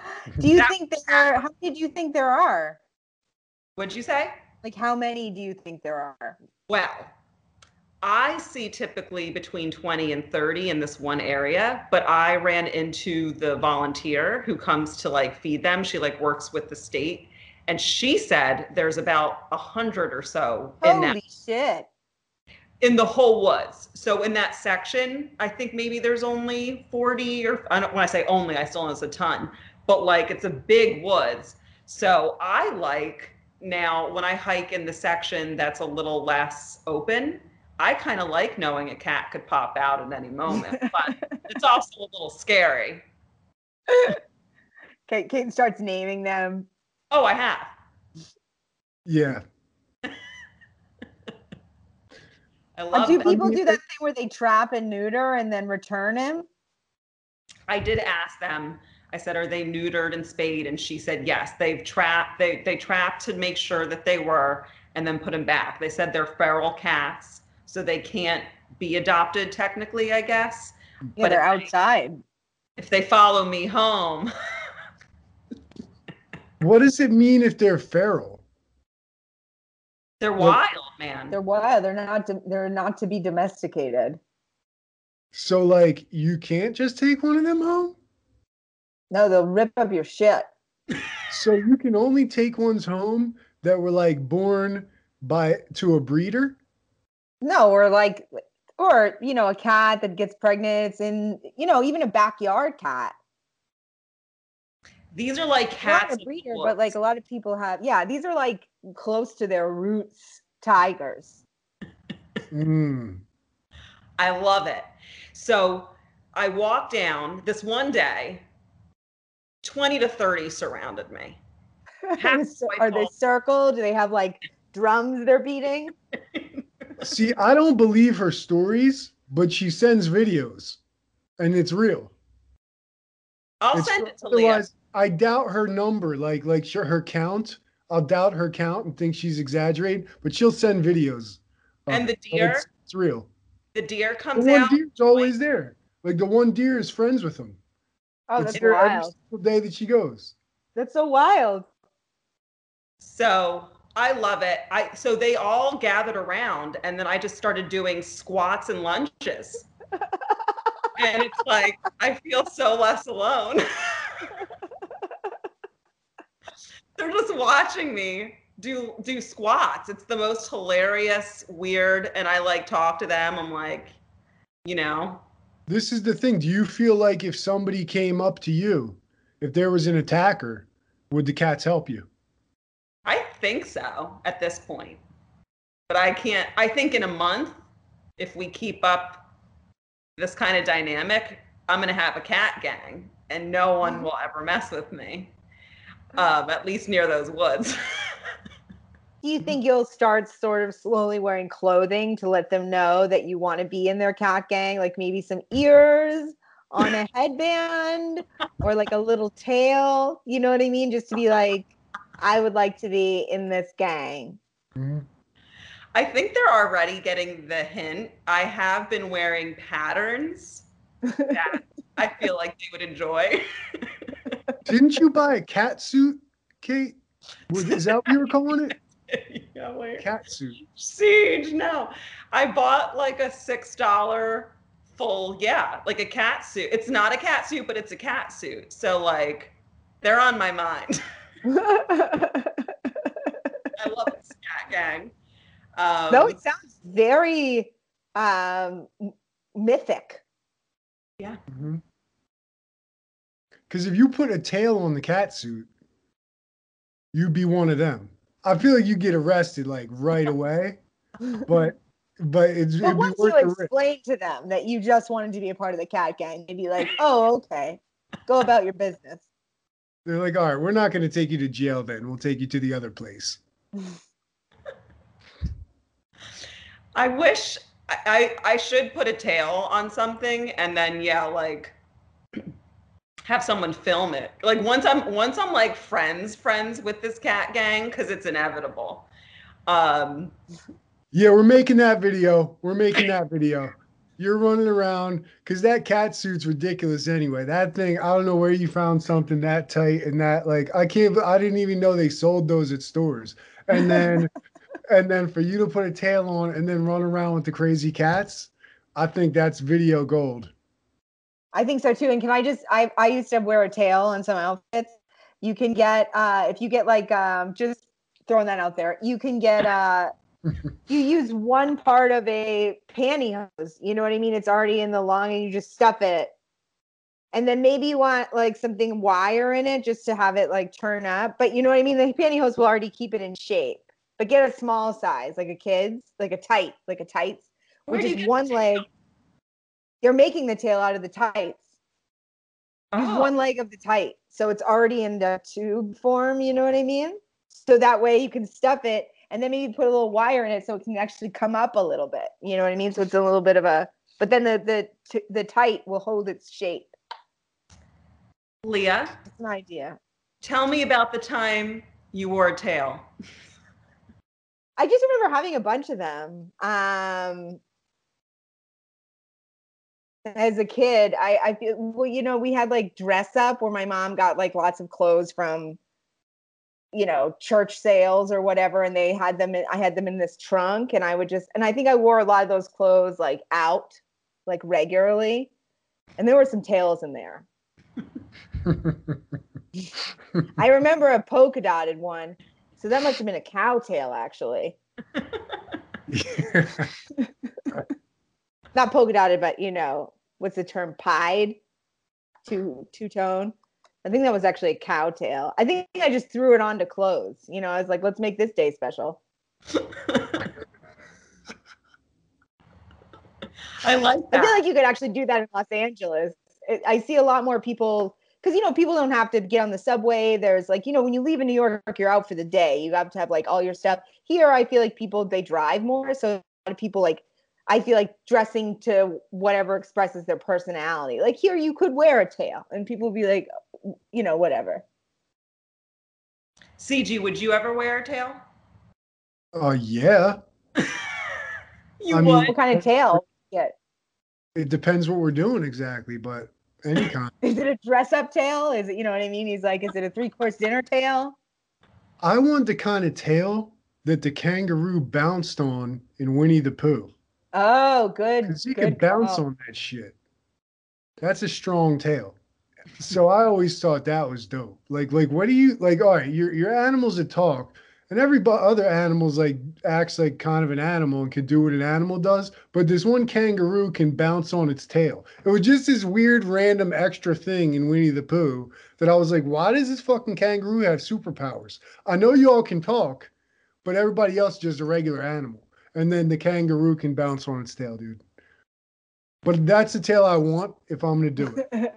many do you think there are? What'd you say? Like, how many do you think there are? Well, I see typically between 20 and 30 in this one area, but I ran into the volunteer who comes to like feed them. She like works with the state, and she said there's about 100 or so Holy shit. In the whole woods. So in that section, I think maybe there's only 40 or when I say only, I still know it's a ton, but like it's a big woods. So I like now when I hike in the section that's a little less open, I kind of like knowing a cat could pop out at any moment, but it's also a little scary. Kate starts naming them. Oh, I have. Yeah. I love do people do that thing where they trap and neuter and then return him? I did ask them. I said, are they neutered and spayed? And she said, yes, they've trapped. They trapped to make sure that they were, and then put them back. They said they're feral cats, so they can't be adopted technically, I guess. Yeah, but they're outside. If they follow me home. What does it mean if they're feral? They're wild, man. They're wild. They're not to be domesticated. So like you can't just take one of them home? No, they'll rip up your shit. So you can only take ones home that were like born to a breeder? No, or a cat that gets pregnant. It's in, even a backyard cat. These are like cats. Not a breeder, but like a lot of people have. Yeah, these are like close to their roots tigers. I love it. So I walked down this one day, 20 to 30 surrounded me. Are they circled? Do they have like drums they're beating? See, I don't believe her stories, but she sends videos, and it's real. I'll It's send it to Leah. otherwise, I doubt her number, like sure her count. I'll doubt her count and think she's exaggerating, but she'll send videos of And it. the But deer, it's real. the deer The comes one out. deer's always there. Like the one deer is friends with him. Oh, It's that's there every wild. single day that she goes. That's so wild. So I love it. So they all gathered around, and then I just started doing squats and lunges. And it's like I feel so less alone. They're just watching me do squats. It's the most hilarious, weird, and I like talk to them. I'm like, you know, This is the thing. Do you feel like if somebody came up to you, if there was an attacker, would the cats help you? I think so at this point. But I can't, I think in a month, if we keep up this kind of dynamic, I'm going to have a cat gang and no one will ever mess with me, at least near those woods. Do you think you'll start sort of slowly wearing clothing to let them know that you want to be in their cat gang? Like maybe some ears on a headband or like a little tail? You know what I mean? Just to be like, I would like to be in this gang. Mhm. I think they're already getting the hint. I have been wearing patterns that I feel like they would enjoy. Didn't you buy a cat suit, Kate? Is that what you were calling it? Yeah, wait. Cat suit. Siege, no. I bought like a $6 full, like a cat suit. It's not a cat suit, but it's a cat suit. So like, they're on my mind. I love this cat gang. No, it sounds very mythic. Yeah. Because if you put a tail on the cat suit, you'd be one of them. I feel like you get arrested like right away, but it'd But be once worth you the risk. explain to them that you just wanted to be a part of the cat gang, they'd be like, oh, okay. Go about your business. They're like, all right, we're not going to take you to jail then. We'll take you to the other place. I wish I should put a tail on something and then like have someone film it. Like once I'm like friends with this cat gang, because it's inevitable. Yeah, we're making that video. You're running around because that cat suit's ridiculous anyway. That thing, I don't know where you found something that tight and that like I didn't even know they sold those at stores. And then for you to put a tail on and then run around with the crazy cats, I think that's video gold. I think so too. And can I used to wear a tail on some outfits. You can get, if you get like, just throwing that out there, you can get, you use one part of a pantyhose, you know what I mean? It's already in the long and you just stuff it. And then maybe you want like something wire in it just to have it like turn up. But you know what I mean? The pantyhose will already keep it in shape. But get a small size, like a kid's, like a tights, with just one leg. They're making the tail out of the tights. Use one leg of the tight. So it's already in the tube form, you know what I mean? So that way you can stuff it and then maybe put a little wire in it so it can actually come up a little bit. You know what I mean? So it's a little bit of a, but then the tight will hold its shape. Leah, It's an idea. tell me about the time you wore a tail. I just remember having a bunch of them. As a kid, I feel, well, you know, we had like dress up where my mom got like lots of clothes from, you know, church sales or whatever. And they had them, I had them in this trunk and I would just, and I think I wore a lot of those clothes like out, like regularly. And there were some tails in there. I remember a polka dotted one. So that must have been a cow tail actually. Not polka dotted, but you know, what's the term? Pied, two-tone. I think that was actually a cow tail. I think I just threw it onto clothes. You know, I was like, let's make this day special. I like that. I feel like you could actually do that in Los Angeles. I see a lot more people, because, you know, people don't have to get on the subway. There's like, you know, when you leave in New York, you're out for the day. You have to have like all your stuff. Here, I feel like people, they drive more. So of people like, I feel like dressing to whatever expresses their personality. Like here, you could wear a tail, and people would be like, you know, whatever. CG, would you ever wear a tail? Oh yeah. You I would? mean, What kind of tail? Yeah. it depends what we're doing exactly, but any kind. Is it a dress-up tail? Is it, you know what I mean? He's like, is it a 3-course dinner tail? I want the kind of tail that the kangaroo bounced on in Winnie the Pooh. Oh, good. Because he Good could bounce call. on that shit. That's a strong tail. So I always thought that was dope. Like what do you like? All right, your animals that talk, and every other animals like acts like kind of an animal and can do what an animal does. But this one kangaroo can bounce on its tail. It was just this weird, random extra thing in Winnie the Pooh that I was like, why does this fucking kangaroo have superpowers? I know you all can talk, but everybody else is just a regular animal. And then the kangaroo can bounce on its tail, dude. But that's the tail I want if I'm gonna do it.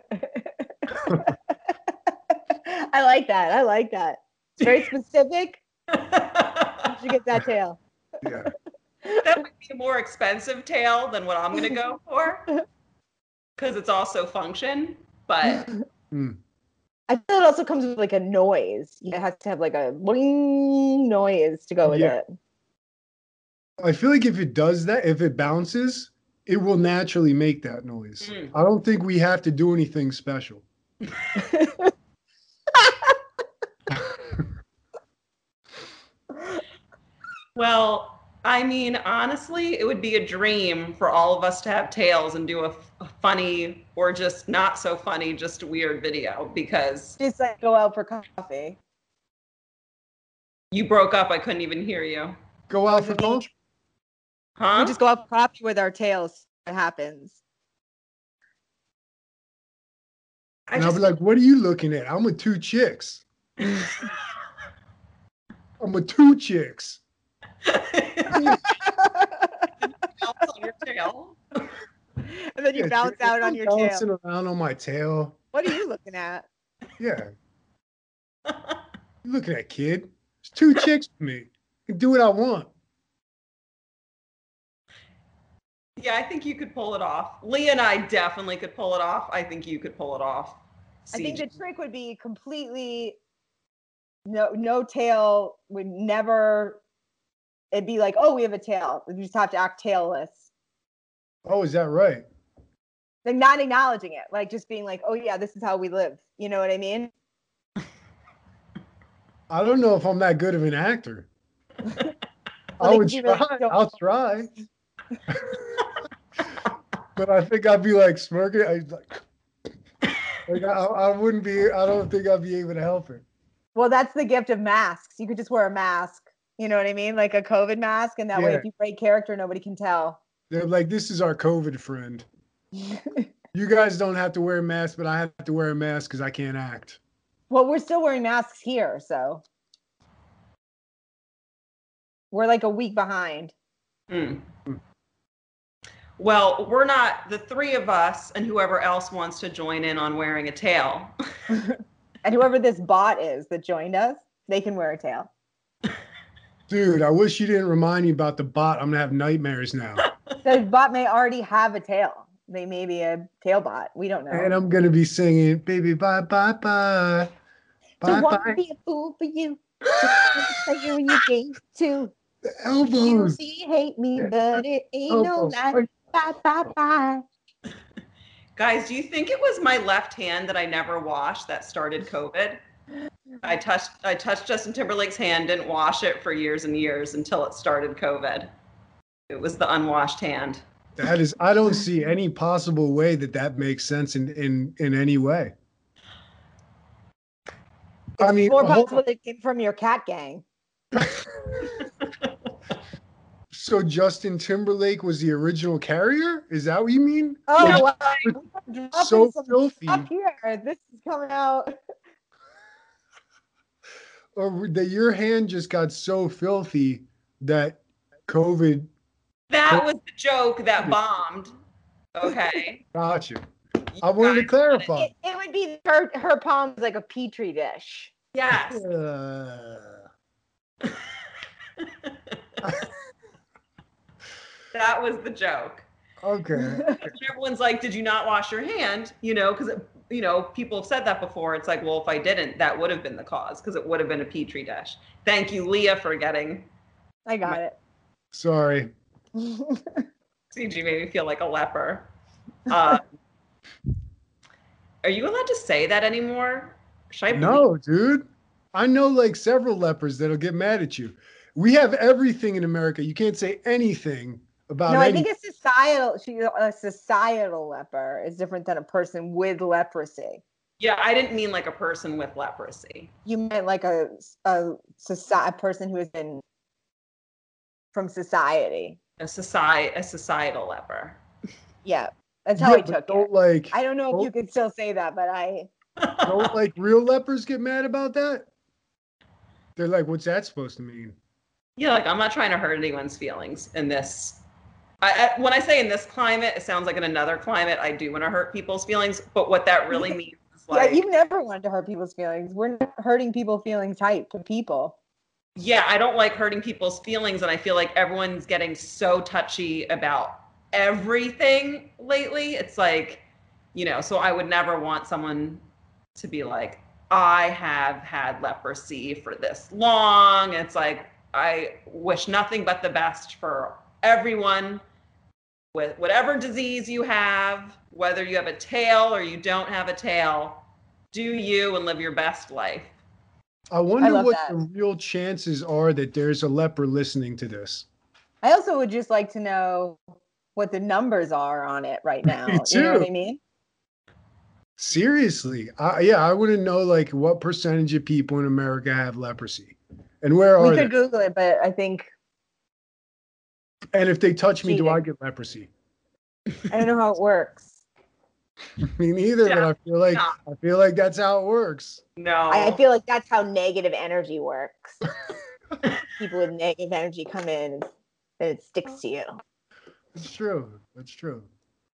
I like that. I like that. It's very specific. You should get that tail. Yeah. That would be a more expensive tail than what I'm going to go for. Because it's also function. But I feel it also comes with like a noise. It has to have like a boing noise to go with it. I feel like if it does that, if it bounces, it will naturally make that noise. I don't think we have to do anything special. well, I mean, honestly, it would be a dream for all of us to have tails and do a funny or just not so funny, just a weird video because... Just like go out for coffee. You broke up. I couldn't even hear you. Go out for coffee? Huh? We just go out for coffee with our tails. It happens. And I'll be like, what are you looking at? I'm with 2 chicks. I'm with 2 chicks. Bounce on your tail. And then you bounce out on your tail. Bouncing around on my tail. What are you looking at? Yeah. You looking at, kid? There's 2 chicks with me. I can do what I want. Yeah, I think you could pull it off. Lee and I definitely could pull it off. I think you could pull it off. I think the trick would be completely no tail, would never, it'd be like, oh, we have a tail. We just have to act tailless. Oh, is that right? Like not acknowledging it, like just being like, oh yeah, this is how we live. You know what I mean? I don't know if I'm that good of an actor. Well, I would try. I'll try. But I think I'd be like smirking. I wouldn't be. I don't think I'd be able to help it. Well, that's the gift of masks. You could just wear a mask. You know what I mean? Like a COVID mask, and that way, if you break character, nobody can tell. They're like, this is our COVID friend. You guys don't have to wear a mask, but I have to wear a mask because I can't act. Well, we're still wearing masks here, so we're like a week behind. Well, we're not, the 3 of us and whoever else wants to join in on wearing a tail. And whoever this bot is that joined us, they can wear a tail. Dude, I wish you didn't remind me about the bot. I'm going to have nightmares now. The bot may already have a tail. They may be a tail bot. We don't know. And I'm going to be singing, baby, bye, bye, bye. Bye, bye. Won't be a fool for you. Just you and your game too. The elbows. You hate me, but it ain't no lie. Bye, bye, bye. Guys, do you think it was my left hand that I never washed that started COVID? I touched Justin Timberlake's hand, didn't wash it for years and years until it started COVID. It was the unwashed hand. That is, I don't see any possible way that makes sense in any way. I mean, more possible it came from your cat gang. So Justin Timberlake was the original carrier? Is that what you mean? Oh, so filthy. Up here, this is coming out. Or that your hand just got so filthy that COVID. That was the joke that bombed. Okay. Gotcha. I wanted to clarify. It would be her palm was like a petri dish. Yes. That was the joke. Okay. Everyone's like, did you not wash your hand? You know, because, you know, people have said that before. It's like, well, if I didn't, that would have been the cause because it would have been a Petri dish. Thank you, Leah, for getting. I got it. Sorry. CG made me feel like a leper. Are you allowed to say that anymore? Should I No, dude. I know like several lepers that'll get mad at you. We have everything in America. You can't say anything about No, I anything. think a societal leper is different than a person with leprosy. Yeah, I didn't mean like a person with leprosy. You meant like a person who has been from society. A societal leper. Yeah, that's how I took don't it. like I don't know if you could still say that, but don't like real lepers get mad about that? They're like, what's that supposed to mean? Yeah, like I'm not trying to hurt anyone's feelings in this. When I say in this climate, it sounds like in another climate I do want to hurt people's feelings. But what that really means is like, yeah, you've never wanted to hurt people's feelings. We're not hurting people's feelings type to people. Yeah, I don't like hurting people's feelings, and I feel like everyone's getting so touchy about everything lately. It's like, you know, so I would never want someone to be like, I have had leprosy for this long. It's like, I wish nothing but the best for everyone with whatever disease you have, whether you have a tail or you don't have a tail. Do you and live your best life. I wonder what that. the real chances are that there's a leper listening to this. I also would just like to know what the numbers are on it right now. Me too. You know what I mean? Seriously. I want to know like what percentage of people in America have leprosy and where are We they? could Google it, but I think. And if they touch me, do I get leprosy? I don't know how it works. Me neither, Yeah. but I feel like that's how it works. No. I feel like that's how negative energy works. People with negative energy come in and then it sticks to you. It's true. That's true.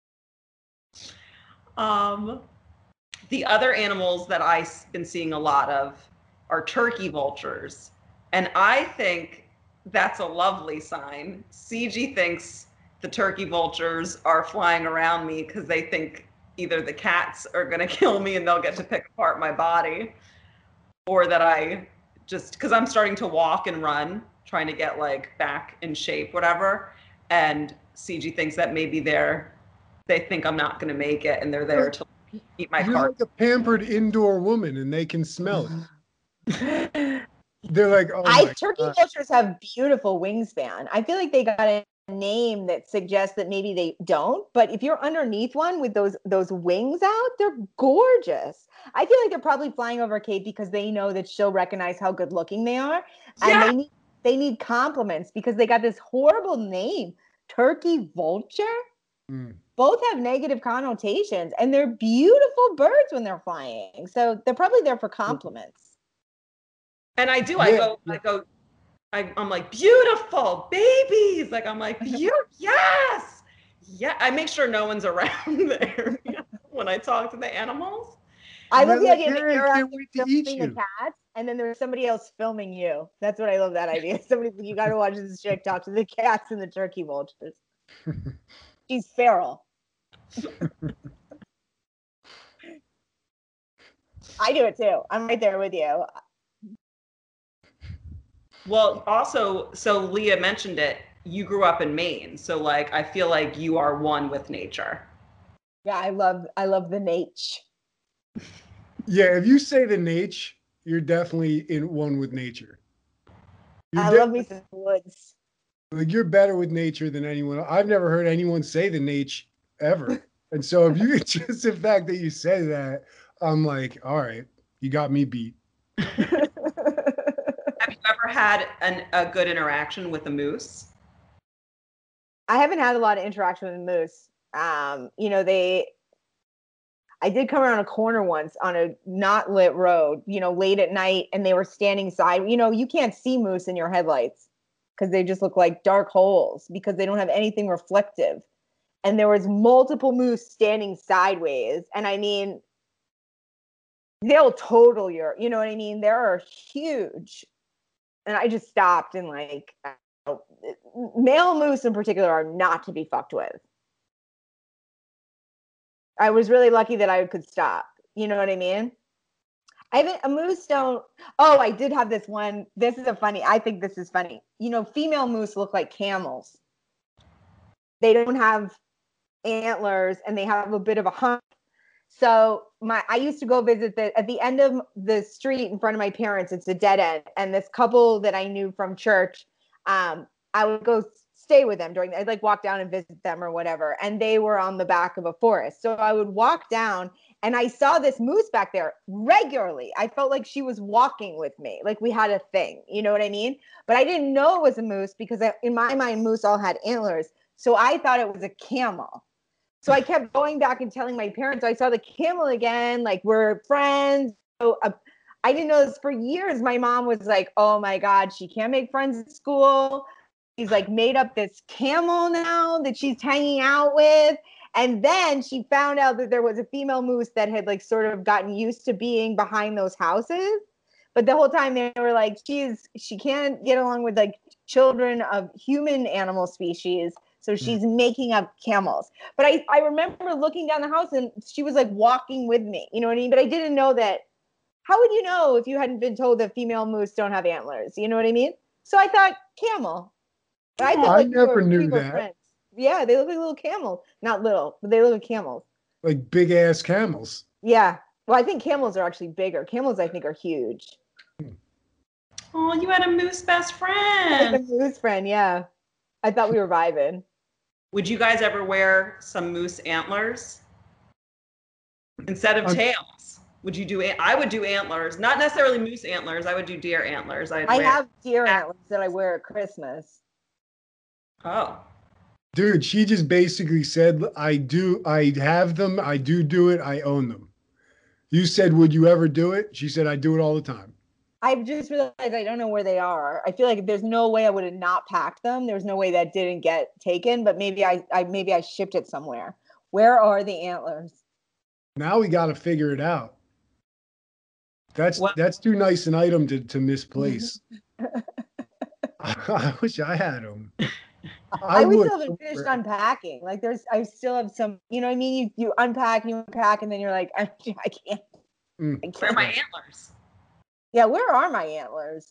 The other animals that I've been seeing a lot of are turkey vultures. And I think that's a lovely sign. CG thinks the turkey vultures are flying around me because they think either the cats are going to kill me and they'll get to pick apart my body, or that I just, because I'm starting to walk and run, trying to get like back in shape, whatever. And CG thinks that maybe they think I'm not going to make it and they're there to eat my You're carcass. like a pampered indoor woman and they can smell it. They're like, oh turkey vultures have beautiful wingspan. I feel like they got a name that suggests that maybe they don't, but if you're underneath one with those wings out, they're gorgeous. I feel like they're probably flying over Kate because they know that she'll recognize how good looking they are, and they need compliments because they got this horrible name, turkey vulture. Both have negative connotations, and they're beautiful birds when they're flying, so they're probably there for compliments. And I do. I'm like, beautiful babies. Like, I'm like, yes. Yeah. I make sure no one's around the area when I talk to the animals. I love the idea "Hey, that you're can't out wait to eat filming you." the cats, and then there's somebody else filming you. That's what I love that idea. You got to watch this chick talk to the cats and the turkey vultures. She's feral. I do it too. I'm right there with you. Well, also, so Leah mentioned it. You grew up in Maine, so like I feel like you are one with nature. Yeah, I love the nature. Yeah, if you say the nature, you're definitely in one with nature. I love me some woods. Like you're better with nature than anyone. I've never heard anyone say the nature ever. And so if you just the fact that you say that, I'm like, all right, you got me beat. Have you ever had a good interaction with a moose? I haven't had a lot of interaction with moose. I did come around a corner once on a not lit road, late at night, and they were standing side. You can't see moose in your headlights because they just look like dark holes because they don't have anything reflective. And there was multiple moose standing sideways. And I mean, they'll total you know what I mean? They're huge. And I just stopped and like male moose in particular are not to be fucked with. I was really lucky that I could stop. You know what I mean? I haven't, a moose don't. Oh, I did have this one. I think this is funny. You know, female moose look like camels. They don't have antlers and they have a bit of a hump. So I used to go visit at the end of the street in front of my parents. It's a dead end. And this couple that I knew from church, I would go stay with them I'd like walk down and visit them or whatever. And they were on the back of a forest. So I would walk down and I saw this moose back there regularly. I felt like she was walking with me. Like we had a thing, you know what I mean? But I didn't know it was a moose because in my mind, moose all had antlers. So I thought it was a camel. So I kept going back and telling my parents, I saw the camel again, like we're friends. So I didn't know this for years. My mom was like, oh my God, she can't make friends at school. She's like made up this camel now that she's hanging out with. And then she found out that there was a female moose that had like sort of gotten used to being behind those houses. But the whole time they were like, she can't get along with like children of human animal species. So she's making up camels. But I remember looking down the house and she was like walking with me. You know what I mean? But I didn't know that. How would you know if you hadn't been told that female moose don't have antlers? You know what I mean? So I thought camel. But I never knew that. Friends. Yeah, they look like little camels. Not little, but they look like camels. Like big ass camels. Yeah. Well, I think camels are actually bigger. Camels, I think, are huge. Oh, you had a moose best friend. Like a moose friend, yeah. I thought we were vibing. Would you guys ever wear some moose antlers instead of tails? Would you do? I would do antlers, not necessarily moose antlers. I would do deer antlers. I have deer antlers that I wear at Christmas. Oh, dude, she just basically said, I have them. I do it. I own them. You said, would you ever do it? She said, I do it all the time. I've just realized I don't know where they are. I feel like there's no way I would have not packed them. There's no way that didn't get taken, but maybe I shipped it somewhere. Where are the antlers? Now we got to figure it out. That's too nice an item to misplace. I wish I had them. I still haven't finished unpacking. Like I still have some, you know what I mean? You unpack and you unpack and then you're like, I can't. Where are my antlers? Yeah, where are my antlers?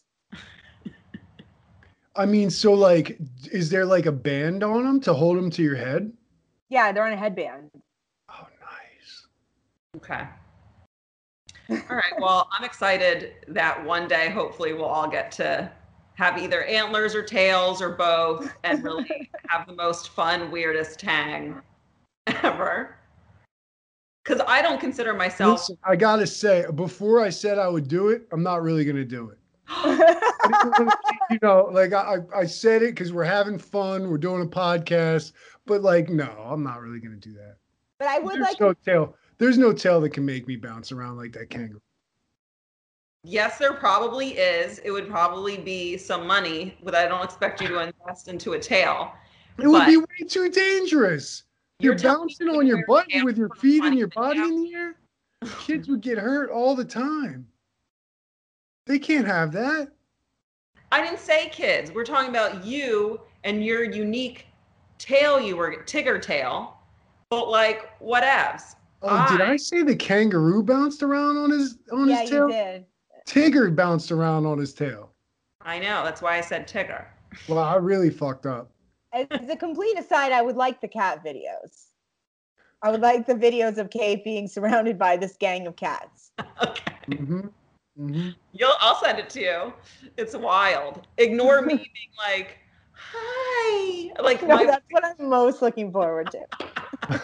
I mean, so like, is there like a band on them to hold them to your head? Yeah, they're on a headband. Oh, nice. Okay. All right. Well, I'm excited that one day, hopefully, we'll all get to have either antlers or tails or both and really have the most fun, weirdest tang ever. Because I don't consider myself. Listen, I got to say, before I said I would do it, I'm not really going to do it. You know, like I said it because we're having fun. We're doing a podcast. But like, no, I'm not really going to do that. But I would There's no tail that can make me bounce around like that kangaroo. Yes, there probably is. It would probably be some money, but I don't expect you to invest into a tail. It would be way too dangerous. You're bouncing on your butt with your feet and your body in the air. Kids would get hurt all the time. They can't have that. I didn't say kids. We're talking about you and your unique tail. You were Tigger tail, but like whatevs. Oh, did I say the kangaroo bounced around on his tail? Yeah, you did. Tigger bounced around on his tail. I know. That's why I said Tigger. Well, I really fucked up. As a complete aside, I would like the cat videos. I would like the videos of Kate being surrounded by this gang of cats. Okay. Mm-hmm. Mm-hmm. I'll send it to you. It's wild. Ignore me being like, hi. Like no, that's what I'm most looking forward to.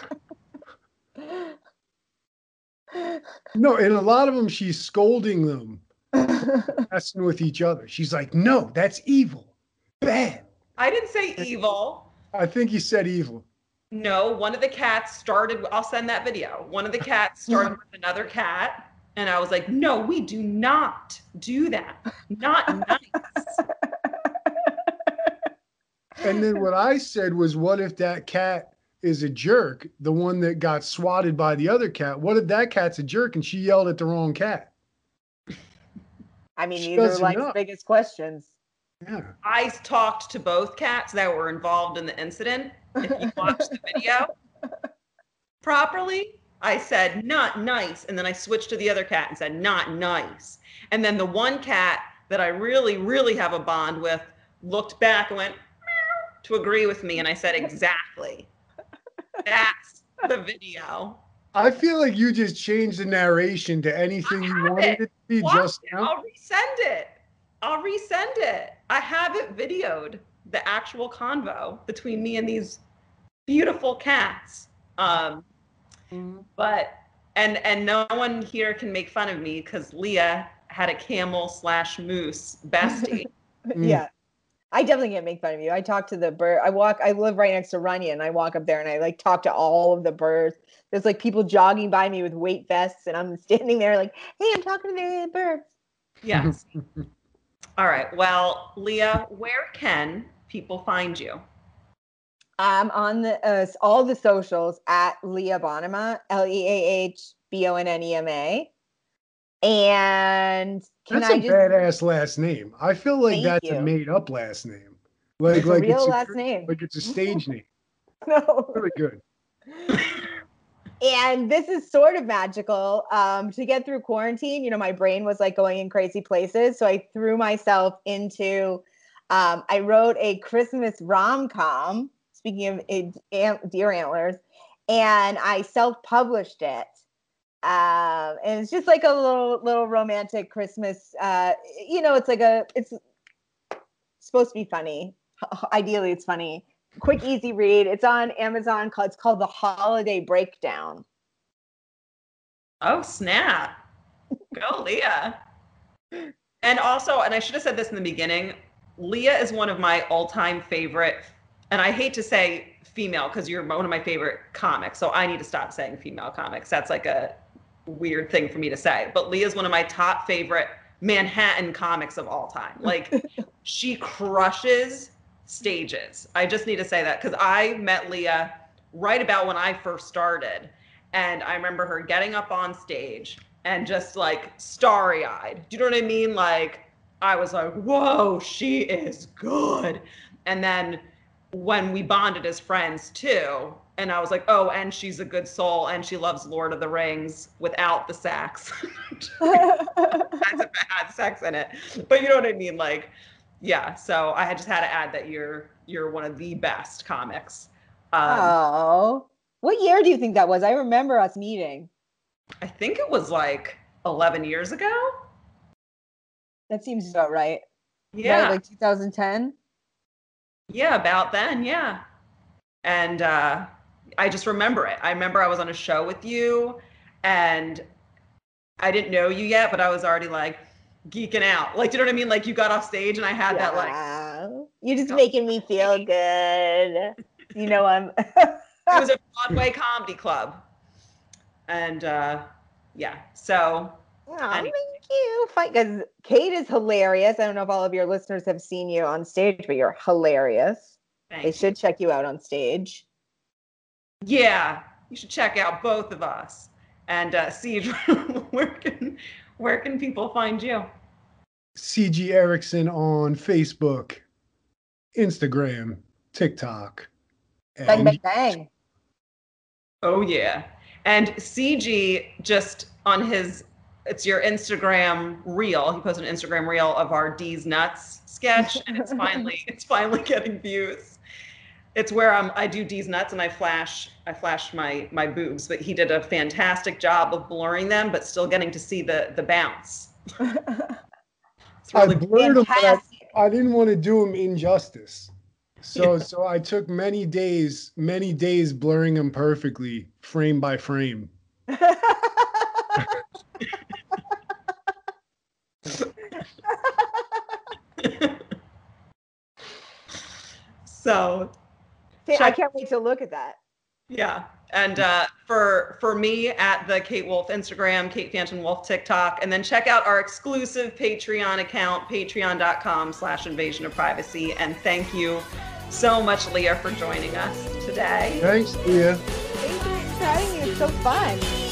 No, and a lot of them, she's scolding them, messing with each other. She's like, no, that's evil. Bad. I didn't say evil. I think you said evil. No, one of the cats started, I'll send that video. One of the cats started with another cat. And I was like, no, we do not do that. Not nice. And then what I said was, what if that cat is a jerk, the one that got swatted by the other cat? What if that cat's a jerk and she yelled at the wrong cat? I mean, these are life's biggest questions. Yeah. I talked to both cats that were involved in the incident. If you watch the video properly, I said, not nice. And then I switched to the other cat and said, not nice. And then the one cat that I really, really have a bond with looked back and went, meow, to agree with me. And I said, exactly. That's the video. I feel like you just changed the narration to anything you wanted it to be just now. I'll resend it. I have it videoed, the actual convo between me and these beautiful cats. But no one here can make fun of me because Leah had a camel/moose bestie. Yeah. I definitely can't make fun of you. I talk to the bird. I live right next to Runyon, and I walk up there and I like talk to all of the birds. There's like people jogging by me with weight vests, and I'm standing there like, hey, I'm talking to the birds. Yes. All right. Well, Leah, where can people find you? I'm on the all the socials at Leah Bonnema, LeahBonnema. And that's a badass last name. I feel like that's a made up last name. Like a real last name. Like it's a stage name. No. Really good. And this is sort of magical. To get through quarantine, my brain was like going in crazy places. So I threw myself into, I wrote a Christmas rom-com, speaking of deer antlers, and I self-published it. And it's just like a little romantic Christmas, it's supposed to be funny. Ideally, it's funny. Quick, easy read. It's on Amazon. It's called The Holiday Breakdown. Oh, snap. Go, Leah. And also, and I should have said this in the beginning, Leah is one of my all-time favorite, and I hate to say female because you're one of my favorite comics, so I need to stop saying female comics. That's like a weird thing for me to say. But Leah's one of my top favorite Manhattan comics of all time. Like, she crushes stages. I just need to say that because I met Leah right about when I first started, and I remember her getting up on stage and just like starry-eyed. Do you know what I mean? Like, I was like, whoa, she is good. And then when we bonded as friends too, and I was like, oh, and she's a good soul and she loves Lord of the Rings without the sax. That's a bad sex in it. But you know what I mean? Like, yeah, so I just had to add that you're one of the best comics. What year do you think that was? I remember us meeting. I think it was like 11 years ago. That seems about right. Yeah. Right, like 2010? Yeah, about then, yeah. And I just remember it. I remember I was on a show with you, and I didn't know you yet, but I was already like geeking out. Like, do you know what I mean? Like, you got off stage and I had that like, you're just making me feel good. It was a Broadway comedy club. And yeah, so. Thank you. Because Kate is hilarious. I don't know if all of your listeners have seen you on stage, but you're hilarious. They should check you out on stage. Yeah, you should check out both of us. And Siege, where can people find you? CG Erickson on Facebook, Instagram, TikTok. Bang, bang, bang. Oh, yeah. And CG just on it's your Instagram reel. He posted an Instagram reel of our D's Nuts sketch, and it's finally getting views. It's where I do D's Nuts and I flash my boobs, but he did a fantastic job of blurring them, but still getting to see the bounce. It's really I blurred them, but I didn't want to do them injustice. So I took many days blurring them perfectly, frame by frame. So I can't wait to look at that. Yeah. And for me, at the Kate Wolf Instagram, Kate Fanton Wolf TikTok, and then check out our exclusive Patreon account, patreon.com/invasion of privacy. And thank you so much, Leah, for joining us today. Thanks, Leah. Thanks for having me. It's so fun.